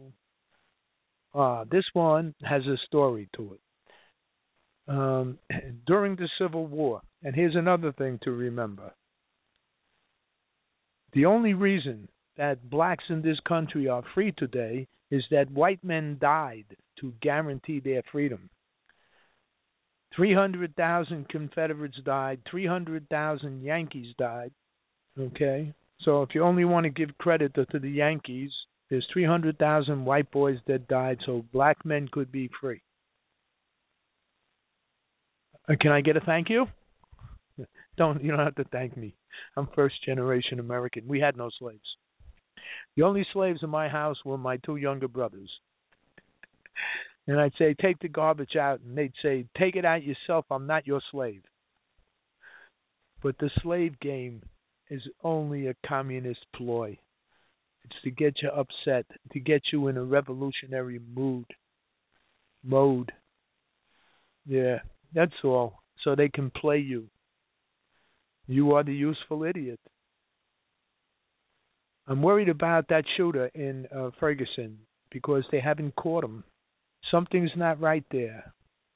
Uh, this one has a story to it. Um, during the Civil War, and here's another thing to remember. The only reason that blacks in this country are free today is that white men died to guarantee their freedom. three hundred thousand Confederates died, three hundred thousand Yankees died, okay? So if you only want to give credit to, to the Yankees, there's three hundred thousand white boys that died so black men could be free. Uh, can I get a thank you? Don't you don't have to thank me. I'm first generation American. We had no slaves. The only slaves in my house were my two younger brothers. And I'd say, take the garbage out, and they'd say, take it out yourself. I'm not your slave. But the slave game is only a communist ploy. It's to get you upset, to get you in a revolutionary mood, mode. Yeah, that's all. So they can play you. You are the useful idiot. I'm worried about that shooter in uh, Ferguson because they haven't caught him. Something's not right there.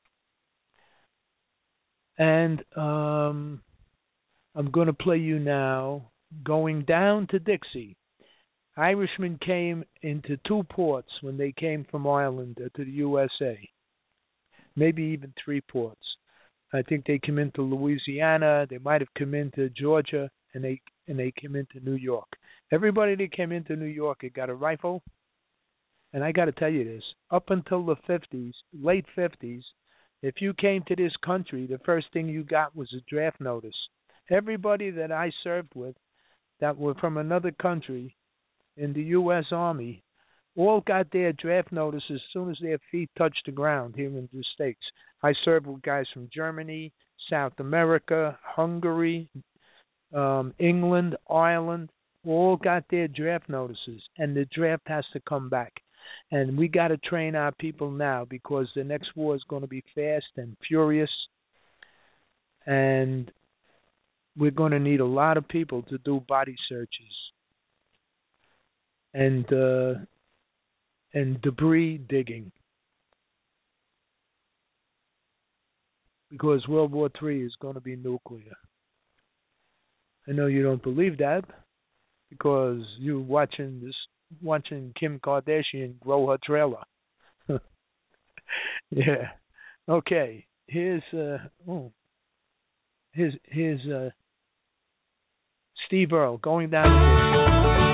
And um, I'm going to play you now, Going Down to Dixie. Irishmen came into two ports when they came from Ireland to the U S A. Maybe even three ports. I think they came into Louisiana, they might have come into Georgia, and they and they came into New York. Everybody that came into New York had got a rifle. And I got to tell you this, up until the fifties, late fifties, if you came to this country, the first thing you got was a draft notice. Everybody that I served with that were from another country in the U S Army all got their draft notice as soon as their feet touched the ground here in the States. I served with guys from Germany, South America, Hungary, um, England, Ireland, all got their draft notices, and the draft has to come back. And we got to train our people now because the next war is going to be fast and furious, and we're going to need a lot of people to do body searches and uh, and debris digging, because World War Three is going to be nuclear. I know you don't believe that because you're watching this, watching Kim Kardashian grow her trailer. Yeah. Okay. Here's uh oh. Here's here's uh Steve Earle, Going Down.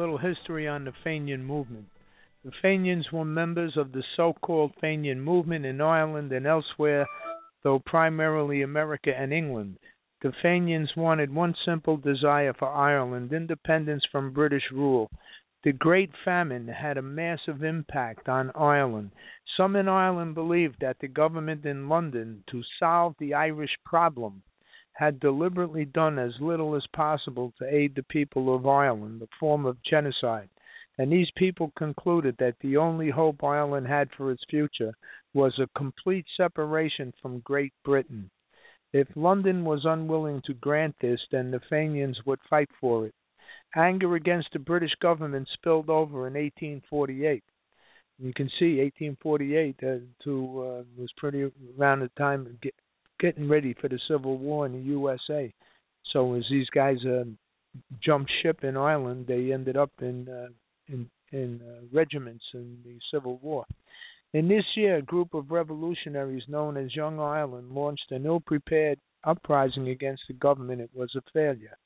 little history on the Fenian movement. The Fenians were members of the so-called Fenian movement in Ireland and elsewhere, though primarily America and England. The Fenians wanted one simple desire for Ireland: independence from British rule. The Great Famine had a massive impact on Ireland. Some in Ireland believed that the government in London, to solve the Irish problem, had deliberately done as little as possible to aid the people of Ireland, a form of genocide. And these people concluded that the only hope Ireland had for its future was a complete separation from Great Britain. If London was unwilling to grant this, then the Fenians would fight for it. Anger against the British government spilled over in eighteen forty-eight. You can see eighteen forty-eight uh, to uh, was pretty around the time of get, getting ready for the Civil War in the U S A. So as these guys uh, jumped ship in Ireland, they ended up in uh, in, in uh, regiments in the Civil War. In this year, a group of revolutionaries known as Young Ireland launched an ill-prepared uprising against the government. It was a failure.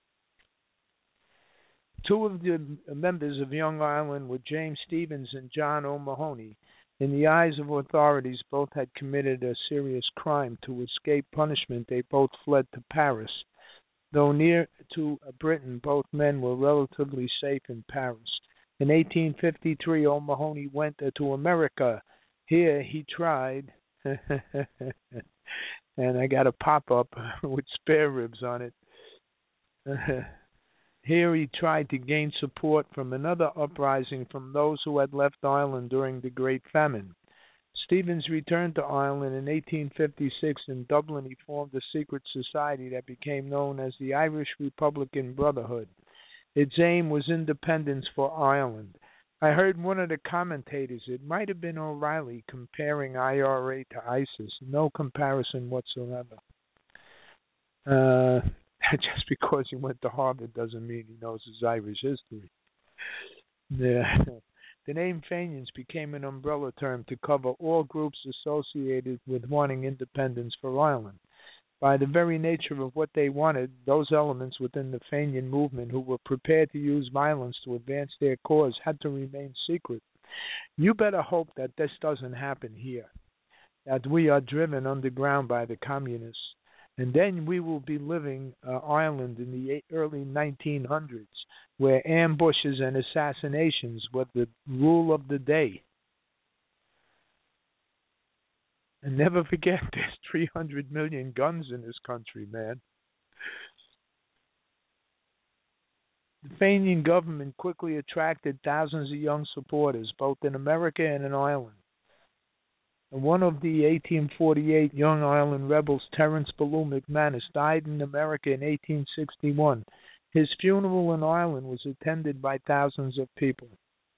Two of the members of Young Ireland were James Stephens and John O'Mahony. In the eyes of authorities, both had committed a serious crime. To escape punishment, they both fled to Paris. Though near to Britain, both men were relatively safe in Paris. In eighteen fifty-three, O'Mahony went to America. Here he tried, and I got a pop-up with spare ribs on it. Here he tried to gain support from another uprising from those who had left Ireland during the Great Famine. Stephens returned to Ireland in eighteen fifty-six. In Dublin, he formed a secret society that became known as the Irish Republican Brotherhood. Its aim was independence for Ireland. I heard one of the commentators, it might have been O'Reilly, comparing I R A to ISIS. No comparison whatsoever. Uh, just because he went to Harvard doesn't mean he knows his Irish history. The, the name Fenians became an umbrella term to cover all groups associated with wanting independence for Ireland. By the very nature of what they wanted, those elements within the Fenian movement who were prepared to use violence to advance their cause had to remain secret. You better hope that this doesn't happen here, that we are driven underground by the communists, and then we will be living uh, Ireland in the early nineteen hundreds, where ambushes and assassinations were the rule of the day. And never forget, there's three hundred million guns in this country, man. The Fenian government quickly attracted thousands of young supporters, both in America and in Ireland. And one of the eighteen forty-eight Young Ireland rebels, Terence Ballou McManus, died in America in eighteen sixty-one. His funeral in Ireland was attended by thousands of people.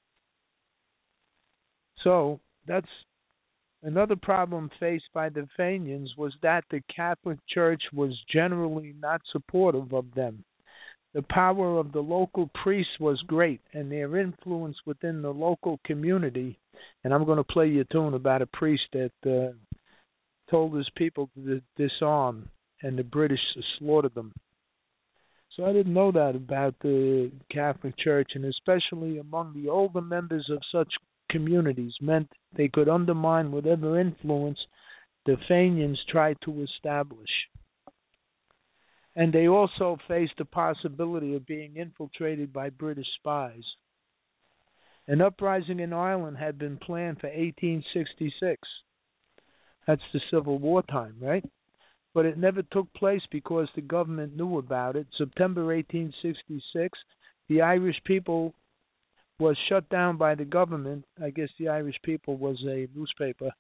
So, that's another problem faced by the Fenians was that the Catholic Church was generally not supportive of them. The power of the local priests was great, and their influence within the local community. And I'm going to play you a tune about a priest that uh, told his people to disarm, and the British slaughtered them. So I didn't know that about the Catholic Church, and especially among the older members of such communities meant they could undermine whatever influence the Fenians tried to establish. And they also faced the possibility of being infiltrated by British spies. An uprising in Ireland had been planned for eighteen sixty-six. That's the Civil War time, right? But it never took place because the government knew about it. September eighteen sixty-six, the Irish people was shut down by the government. I guess the Irish People was a newspaper.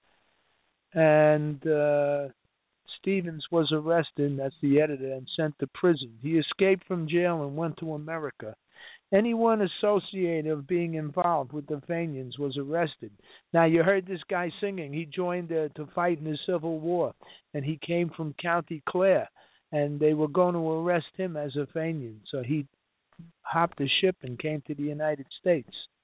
And uh, Stephens was arrested, that's the editor, and sent to prison. He escaped from jail and went to America. Anyone associated of being involved with the Fenians was arrested. Now, you heard this guy singing. He joined uh, to fight in the Civil War, and he came from County Clare, and they were going to arrest him as a Fenian. So he hopped the ship and came to the United States.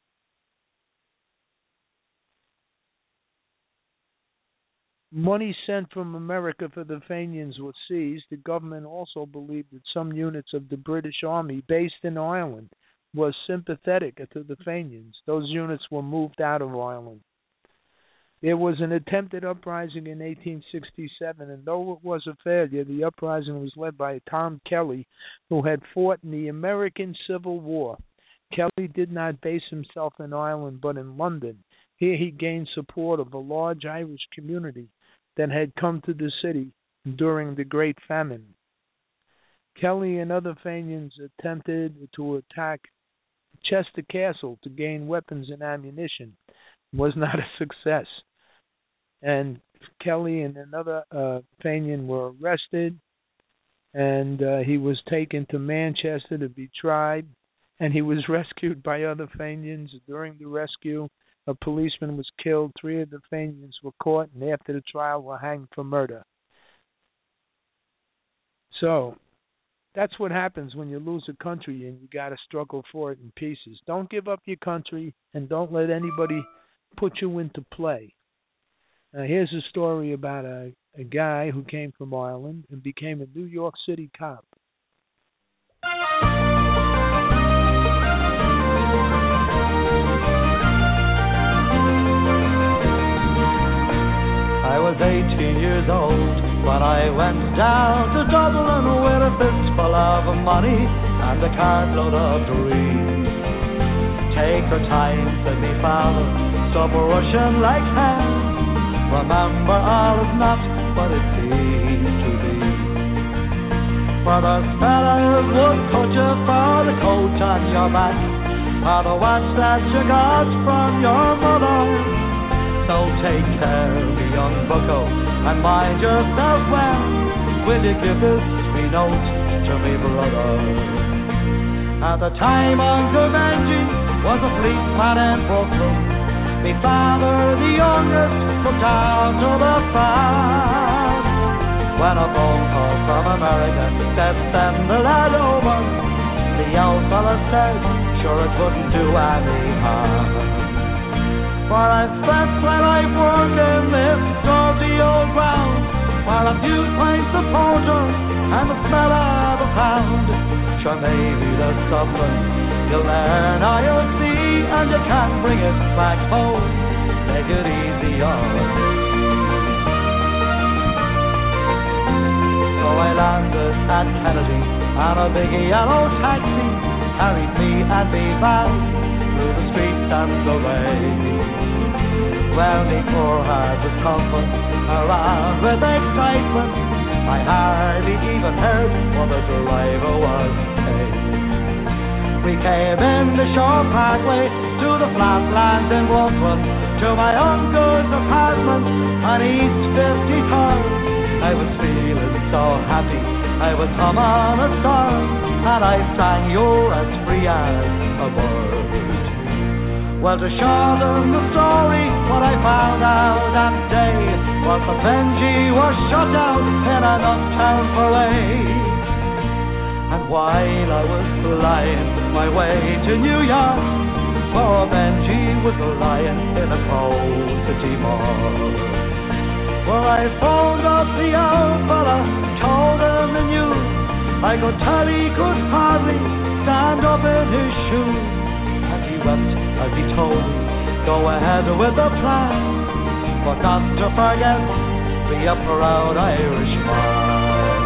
Money sent from America for the Fenians was seized. The government also believed that some units of the British Army based in Ireland was sympathetic to the Fenians. Those units were moved out of Ireland. There was an attempted uprising in eighteen sixty-seven, and though it was a failure, the uprising was led by Tom Kelly, who had fought in the American Civil War. Kelly did not base himself in Ireland, but in London. Here he gained support of a large Irish community that had come to the city during the Great Famine. Kelly and other Fenians attempted to attack Chester Castle to gain weapons and ammunition. It was not a success. And Kelly and another uh, Fenian were arrested, and uh, he was taken to Manchester to be tried, and he was rescued by other Fenians. During the rescue, a policeman was killed, three of the Fenians were caught, and after the trial were hanged for murder. So, that's what happens when you lose a country and you got to struggle for it in pieces. Don't give up your country, and don't let anybody put you into play. Now, here's a story about a, a guy who came from Ireland and became a New York City cop. I was eighteen years old when I went down to Dublin with a fistful of money and a cartload of dreams. Take your time, said me father, stop rushing like hell. Remember, all is not what it seems to be. For the fellas would cut you for the coat on your back, or the watch that you got from your mother. So take care, me young bucko, and mind yourself well. Will you give this sweet note to me brother? At the time Uncle Benji was a policeman in Brooklyn. Me father, the youngest, looked down to the farm. When a phone call from America said send the lad over, the old fella said, sure it wouldn't do any harm. For I spent my life working this dirty old ground, while a few pints of porter and the smell of a pound. Sure, maybe there's something you'll learn or you'll see, and you can bring it back home. Take it easy on me. So I landed at Kennedy, and a big yellow taxi carried me and me back through the streets and the way. Well, me poor heart was pumping around with excitement. I hardly even heard what the driver was saying. We came in the shore parkway to the flatlands in Brooklyn, to my uncle's apartment on East fifty-third. I was feeling so happy, I was humming a song, and I sang "You're as free as a bird." Well, to shorten the story, what I found out that day was that Benji was shot down in an uptown parade. And while I was flying my way to New York, poor Benji was lying in a cold city morgue. Well, I phoned up the old fella, told him the news. I could tell he could hardly stand up in his shoes. And he wept as he told me, go ahead with the plan, but not to forget, be a proud Irishman.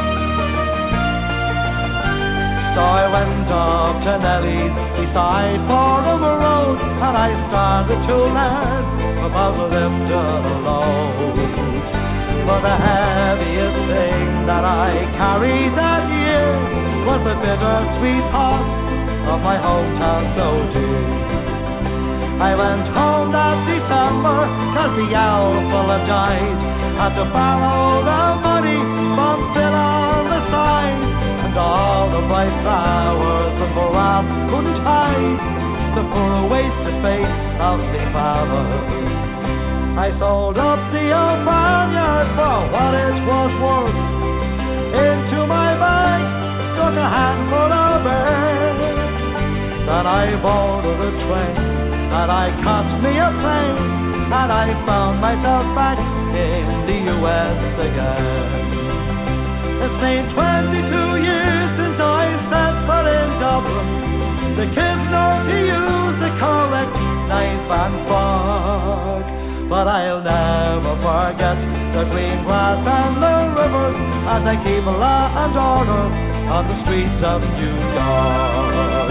So I went up to Nellie's beside Fordham Road, and I started to learn about the lift of the load. But the heaviest thing that I carried that year was the bittersweet thought of my hometown so dear. I went home that December, cause the owl fella died. Had to borrow the money from Phil on the side, and all the bright flowers and morale couldn't hide the poor wasted face of me father. I sold up the old barnyard for what it was worth. Into my bag stuck a handful of earth. Then I boarded a train, and I caught me a plane, and I found myself back in the U S again. It's been twenty-two years since I set foot in Dublin, The kids know to use the correct knife and fork. But I'll never forget the green grass and the river as I keep law and order on the streets of New York.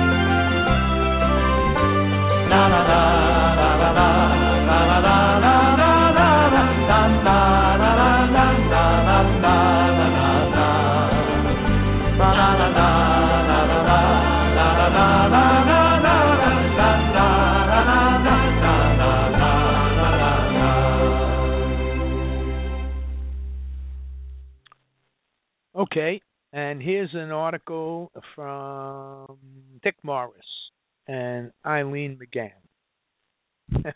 Na na na na na na na na na na na na na na na na na Okay, and here's an article from Dick Morris and Eileen McGann.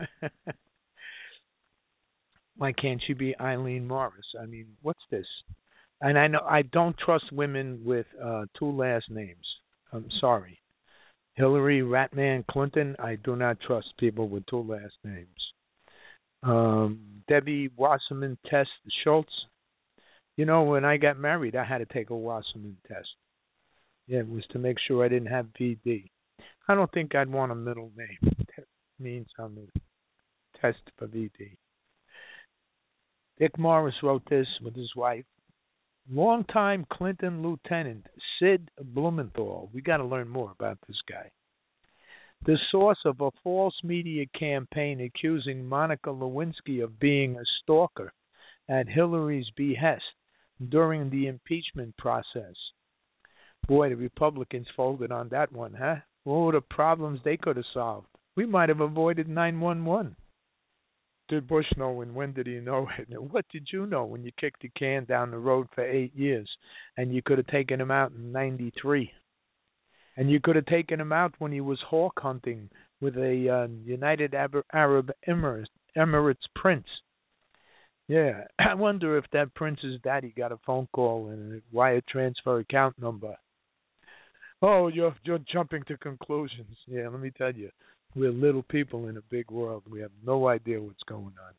Why can't she be Eileen Morris? I mean, what's this? And I know I don't trust women with uh, two last names. I'm sorry. Hillary Ratman Clinton, I do not trust people with two last names. Um, Debbie Wasserman Test Schultz. You know, when I got married, I had to take a Wasserman test. Yeah, it was to make sure I didn't have V D. I don't think I'd want a middle name. That means I'm a test for V D. Dick Morris wrote this with his wife. Longtime Clinton Lieutenant Sid Blumenthal. We got to learn more about this guy. The source of a false media campaign accusing Monica Lewinsky of being a stalker at Hillary's behest during the impeachment process. Boy, the Republicans folded on that one, huh? What were the problems they could have solved? We might have avoided nine one one. Did Bush know, and when did he know it? And what did you know when you kicked the can down the road for eight years and you could have taken him out in ninety-three? And you could have taken him out when he was hawk hunting with a uh, United Arab Emirates, Emirates prince. Yeah, I wonder if that prince's daddy got a phone call and a wire transfer account number. Oh, you're you're jumping to conclusions. Yeah, let me tell you, we're little people in a big world. We have no idea what's going on.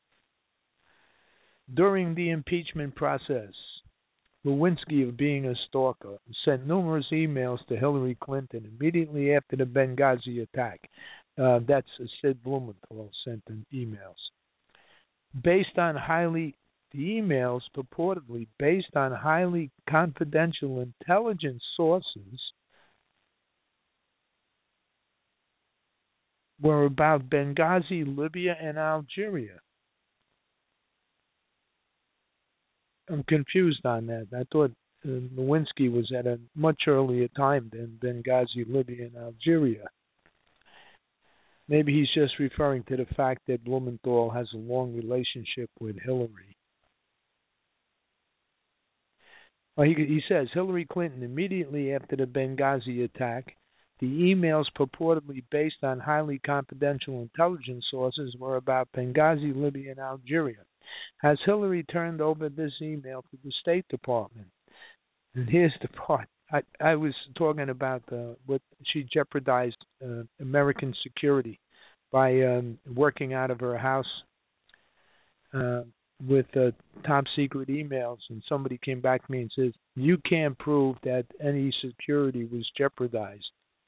During the impeachment process, Lewinsky, of being a stalker, sent numerous emails to Hillary Clinton immediately after the Benghazi attack. Uh, that's uh, Sid Blumenthal sent in emails. Based on highly, the emails purportedly based on highly confidential intelligence sources were about Benghazi, Libya, and Algeria. I'm confused on that. I thought uh, Lewinsky was at a much earlier time than Benghazi, Libya, and Algeria. Maybe he's just referring to the fact that Blumenthal has a long relationship with Hillary. Well, he, he says, Hillary Clinton, immediately after the Benghazi attack, the emails purportedly based on highly confidential intelligence sources were about Benghazi, Libya, and Algeria. Has Hillary turned over this email to the State Department? And here's the part. I, I was talking about uh, what she jeopardized uh, American security by um, working out of her house uh, with uh, top secret emails. And somebody came back to me and says, you can't prove that any security was jeopardized.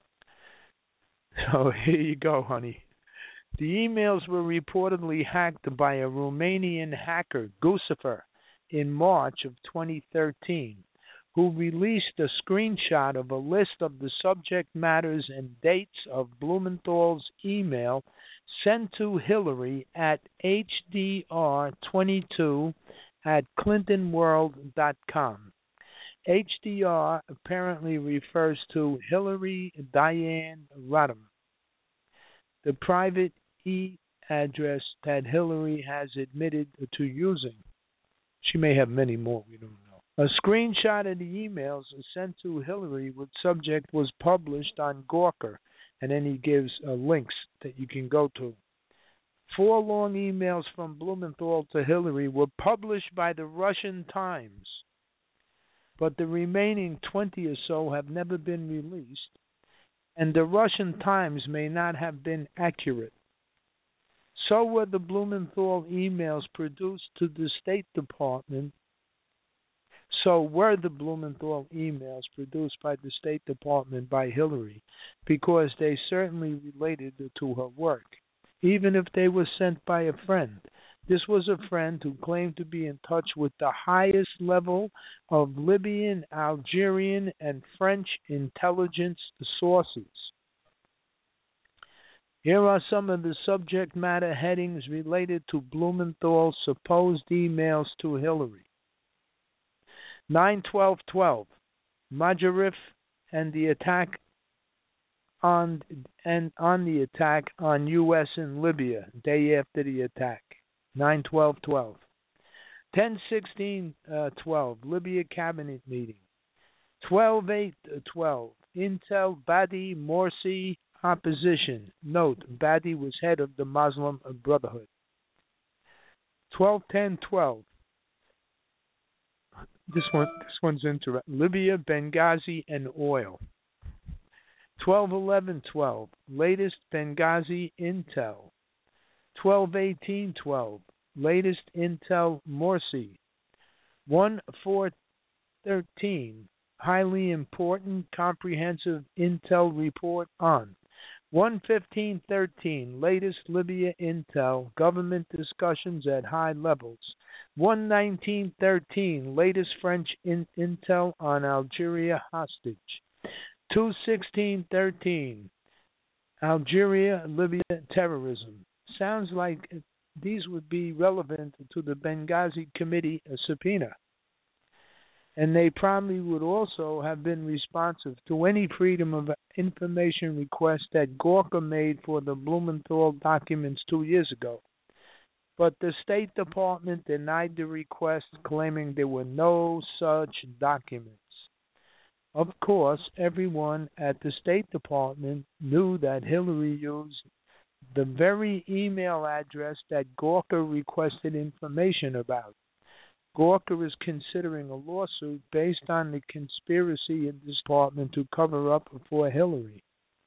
So here you go, honey. The emails were reportedly hacked by a Romanian hacker, Guccifer, in March of twenty thirteen, who released a screenshot of a list of the subject matters and dates of Blumenthal's email sent to Hillary at H D R twenty-two at clinton world dot com. H D R apparently refers to Hillary Diane Rodham, the private e-address that Hillary has admitted to using. She may have many more, we don't know. A screenshot of the emails sent to Hillary with subject was published on Gawker, and then he gives uh, links that you can go to. Four long emails from Blumenthal to Hillary were published by the Russian Times, but the remaining twenty or so have never been released, and the Russian Times may not have been accurate. So were the Blumenthal emails produced to the State Department. So were the Blumenthal emails produced by the State Department by Hillary, because they certainly related to her work, even if they were sent by a friend. This was a friend who claimed to be in touch with the highest level of Libyan, Algerian, and French intelligence sources. Here are some of the subject matter headings related to Blumenthal's supposed emails to Hillary. nine twelve twelve, Majarif and the attack on and on the attack on U S in Libya, day after the attack. nine twelve twelve. ten sixteen twelve, Libya cabinet meeting. twelve eight twelve, Intel Badi Morsi opposition. Note, Badi was head of the Muslim Brotherhood. twelve ten twelve. This one, this one's interesting. Libya, Benghazi, and oil. twelve eleven twelve. Latest Benghazi intel. twelve eighteen twelve. Latest intel Morsi. one four thirteen. Highly important comprehensive intel report on. one fifteen thirteen. Latest Libya intel. Government discussions at high levels. one nineteen thirteen. Latest French in, intel on Algeria hostage. two sixteen thirteen. Algeria, Libya terrorism. Sounds like these would be relevant to the Benghazi Committee subpoena. And they probably would also have been responsive to any freedom of information request that Gawker made for the Blumenthal documents two years ago. But the State Department denied the request, claiming there were no such documents. Of course, everyone at the State Department knew that Hillary used the very email address that Gawker requested information about. Gawker is considering a lawsuit based on the conspiracy in this department to cover up for Hillary.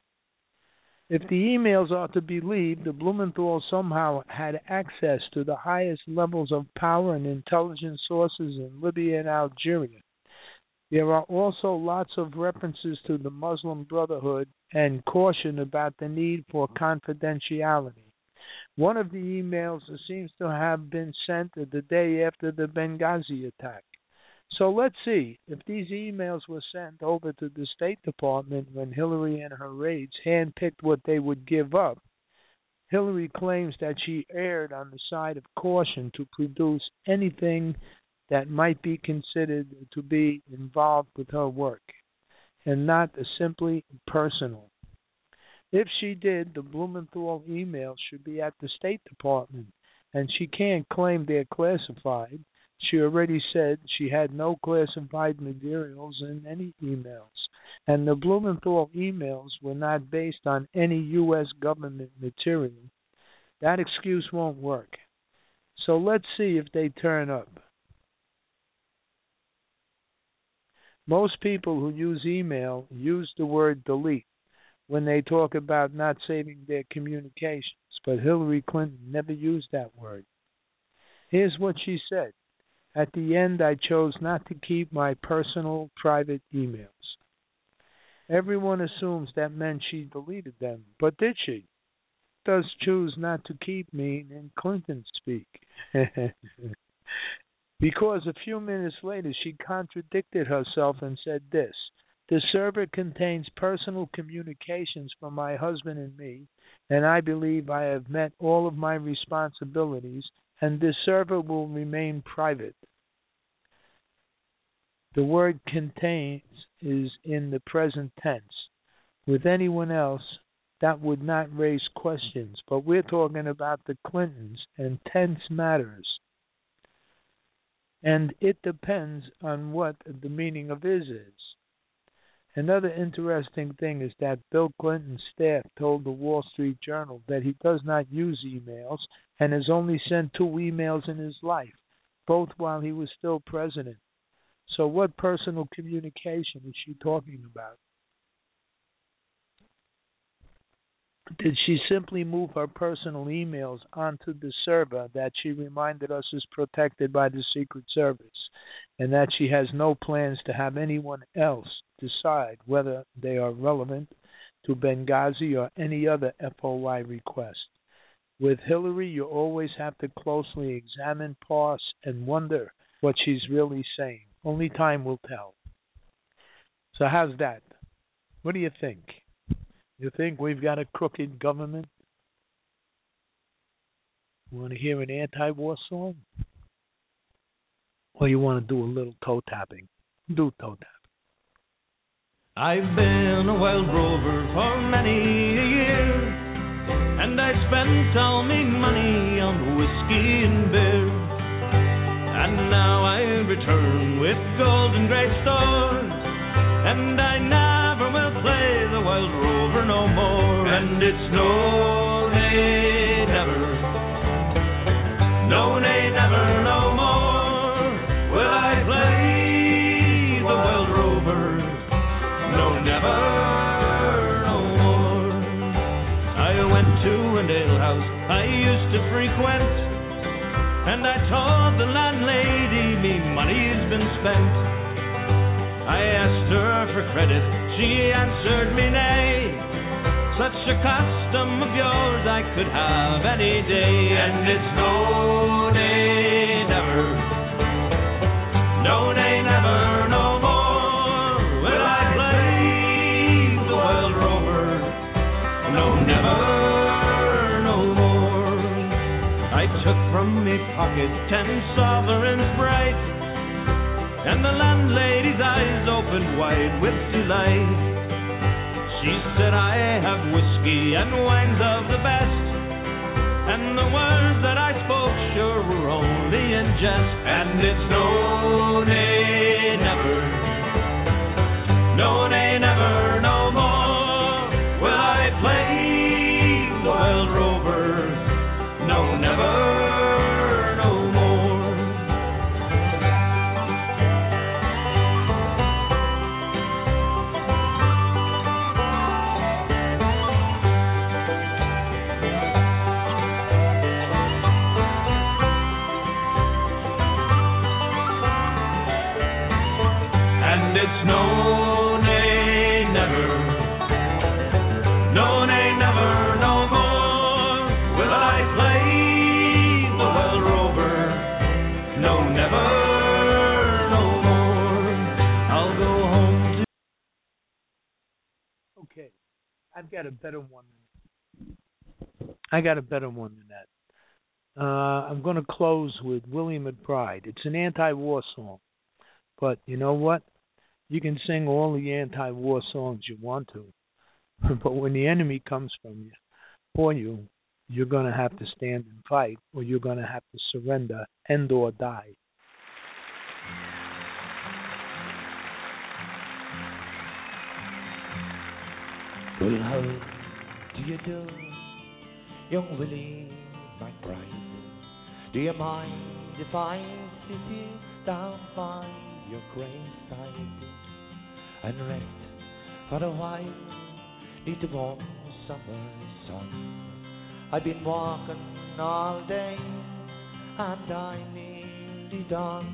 If the emails are to be believed, the Blumenthal somehow had access to the highest levels of power and intelligence sources in Libya and Algeria. There are also lots of references to the Muslim Brotherhood and caution about the need for confidentiality. One of the emails seems to have been sent the day after the Benghazi attack. So let's see if these emails were sent over to the State Department when Hillary and her aides handpicked what they would give up. Hillary claims that she erred on the side of caution to produce anything that might be considered to be involved with her work, and not simply personal. If she did, the Blumenthal emails should be at the State Department, and she can't claim they're classified. She already said she had no classified materials in any emails, and the Blumenthal emails were not based on any U S government material. That excuse won't work. So let's see if they turn up. Most people who use email use the word delete when they talk about not saving their communications, but Hillary Clinton never used that word. Here's what she said. At the end, I chose not to keep my personal, private emails. Everyone assumes that meant she deleted them, but did she? Does choose not to keep mean in Clinton speak? Because a few minutes later she contradicted herself and said this: the server contains personal communications from my husband and me, and I believe I have met all of my responsibilities, and this server will remain private. The word contains is in the present tense. With anyone else, that would not raise questions, but we're talking about the Clintons, and tense matters. And it depends on what the meaning of is is. Another interesting thing is that Bill Clinton's staff told the Wall Street Journal that he does not use emails and has only sent two emails in his life, both while he was still president. So what personal communication is she talking about? Did she simply move her personal emails onto the server that she reminded us is protected by the Secret Service? and that she has no plans to have anyone else decide whether they are relevant to Benghazi or any other F O Y request. With Hillary, you always have to closely examine, parse, and wonder what she's really saying. Only time will tell. So how's that? What do you think? You think we've got a crooked government? Want to hear an anti-war song? Or you want to do a little toe tapping? Do toe tapping. I've been a wild rover for many a year, and I spent all me money on whiskey and beer. And now I return with gold and great stores, and I never will play the wild rover no more. And it's no, nay, never, no, nay, never, no more will I play the wild rover. No, never, no more. I went to an alehouse I used to frequent, and I told the landlady me money's been spent. I asked her for credit, she answered me nay. Such a custom of yours I could have any day. And it's no, nay, never, no, nay, never, no more will I play the wild rover. No, never, no more. I took from me pocket ten sovereigns bright, and the landlady's eyes opened wide with delight. She said, I have whiskey and wines of the best, and the words that I spoke sure were only in jest. And it's no, nay, never, no, nay, never, no more will I play the wild rover. No, never. I've got a better one than that. I got a better one than that. Uh, I'm going to close with William McBride. It's an anti-war song, but you know what? You can sing all the anti-war songs you want to, but when the enemy comes from you, for you, you're going to have to stand and fight, or you're going to have to surrender, end or die. Well, how do you do, young Willie McBride? Do you mind if I sit you down by your graveside and rest for a while, neath the warm summer sun? I've been walking all day and I'm nearly done.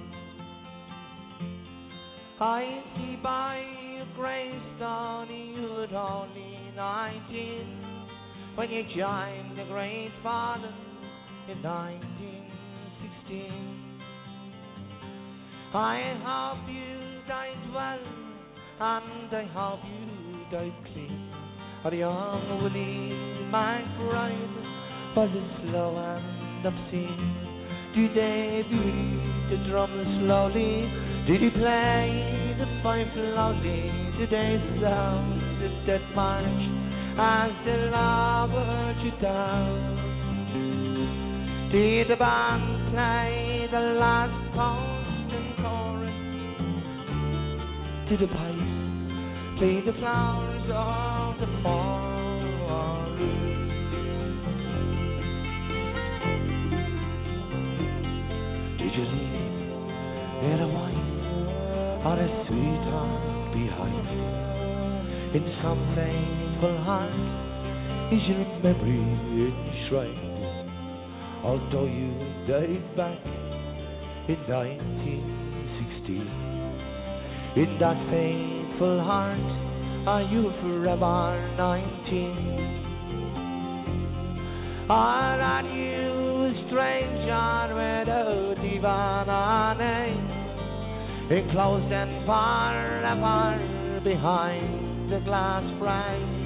I see by your gravestone you were only nineteen when you joined the Great Fallen in nineteen sixteen. I hope you died well, and I hope you died clean. Our young Willie McBride was slow and obscene. Did they beat the drum slowly? Did he play the fife loudly? Did they sound the death march as they lowered you down? Did the band play the last post and chorus? Did the pipes play the flowers of the forest? Did you leave in a wife or a sweetheart behind? In some faithful heart is your memory enshrined, although you died back in nineteen sixteen. sixteen. In that faithful heart are you forever nineteen? Or are you a stranger without even a name, enclosed and forever behind the glass frame?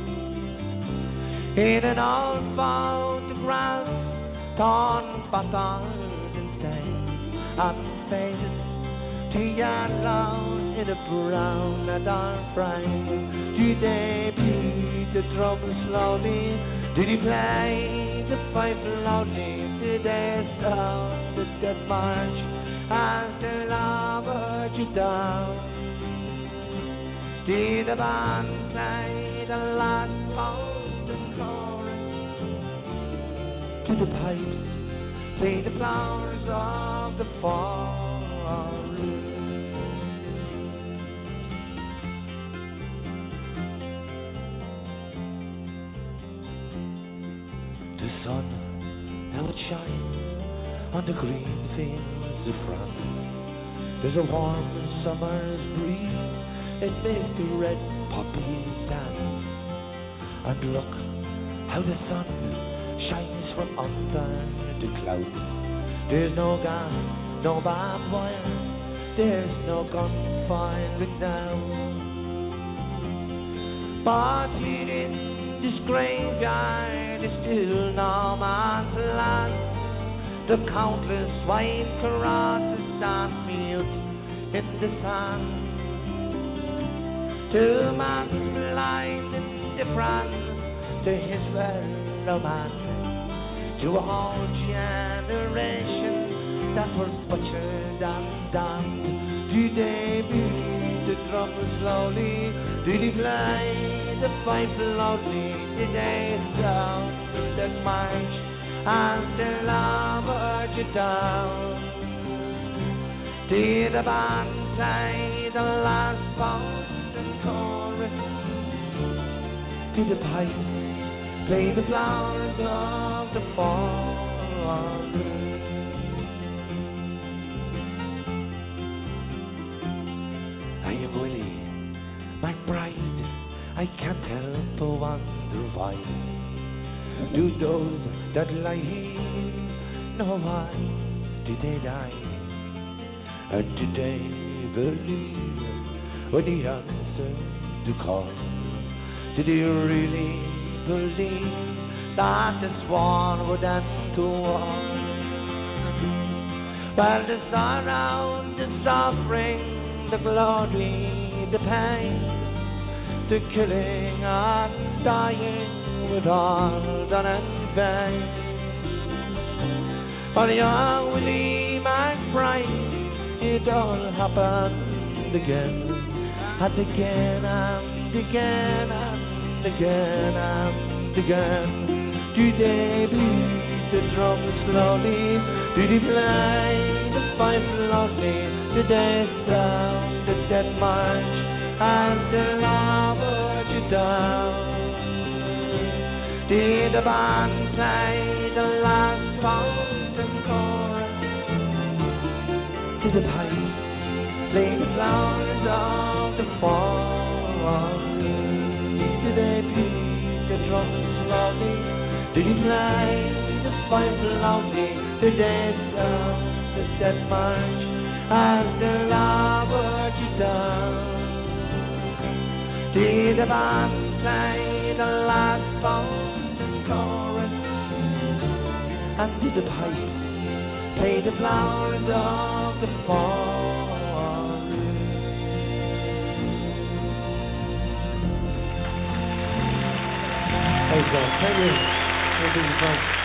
In an old photograph, torn, battered and stained, and faded to yellow in a brown leather frame. Did they beat the drum slowly? Did he play the pipe loudly? Did they sound the death march as they lowered you down? Did the band play the last post and chorus? Did the pipes play the flowers of the forest? The sun now it shines on the green fields of France. There's a warm summer's breeze, it makes the red poppies dance. And look how the sun shines from under the clouds. There's no gas, no barbed wire, there's no gunfire now. But in this graveyard is still no man's land. The countless white crosses stand mute in the sand. To man's blind indifference, to his fellow man, to a whole generation that was butchered and damned. Did they beat the drum slowly? Did he play the pipe loudly? Did they sound the death march as they lowered you down? Did the band play the last post and chorus? Did the pipe play the flowers of the forest? I am Willie McBride, I can't help but wonder why do those that lie here know why did they die? And did they believe when he answered the call? Did he really believe that this war would end to war? Well, the sorrow, the suffering, the glory, the pain, the killing and dying with all done in vain. For young Willie McBride, it all happened again, and again and again and again and again. Did they beat the drum slowly? Did he play the pipe loudly? Did they sound the death march as they lowered you down? Did the band play the last post and chorus? Did the pipe play the flowers of the forest? Did they beat the drums slowly? Did he play the pipe loudly? Did they sound the death march as they lowered you down? Did the band play the last post and chorus? And did the pipe play the flowers of the forest? Thanks, guys. Thank you. Thank you.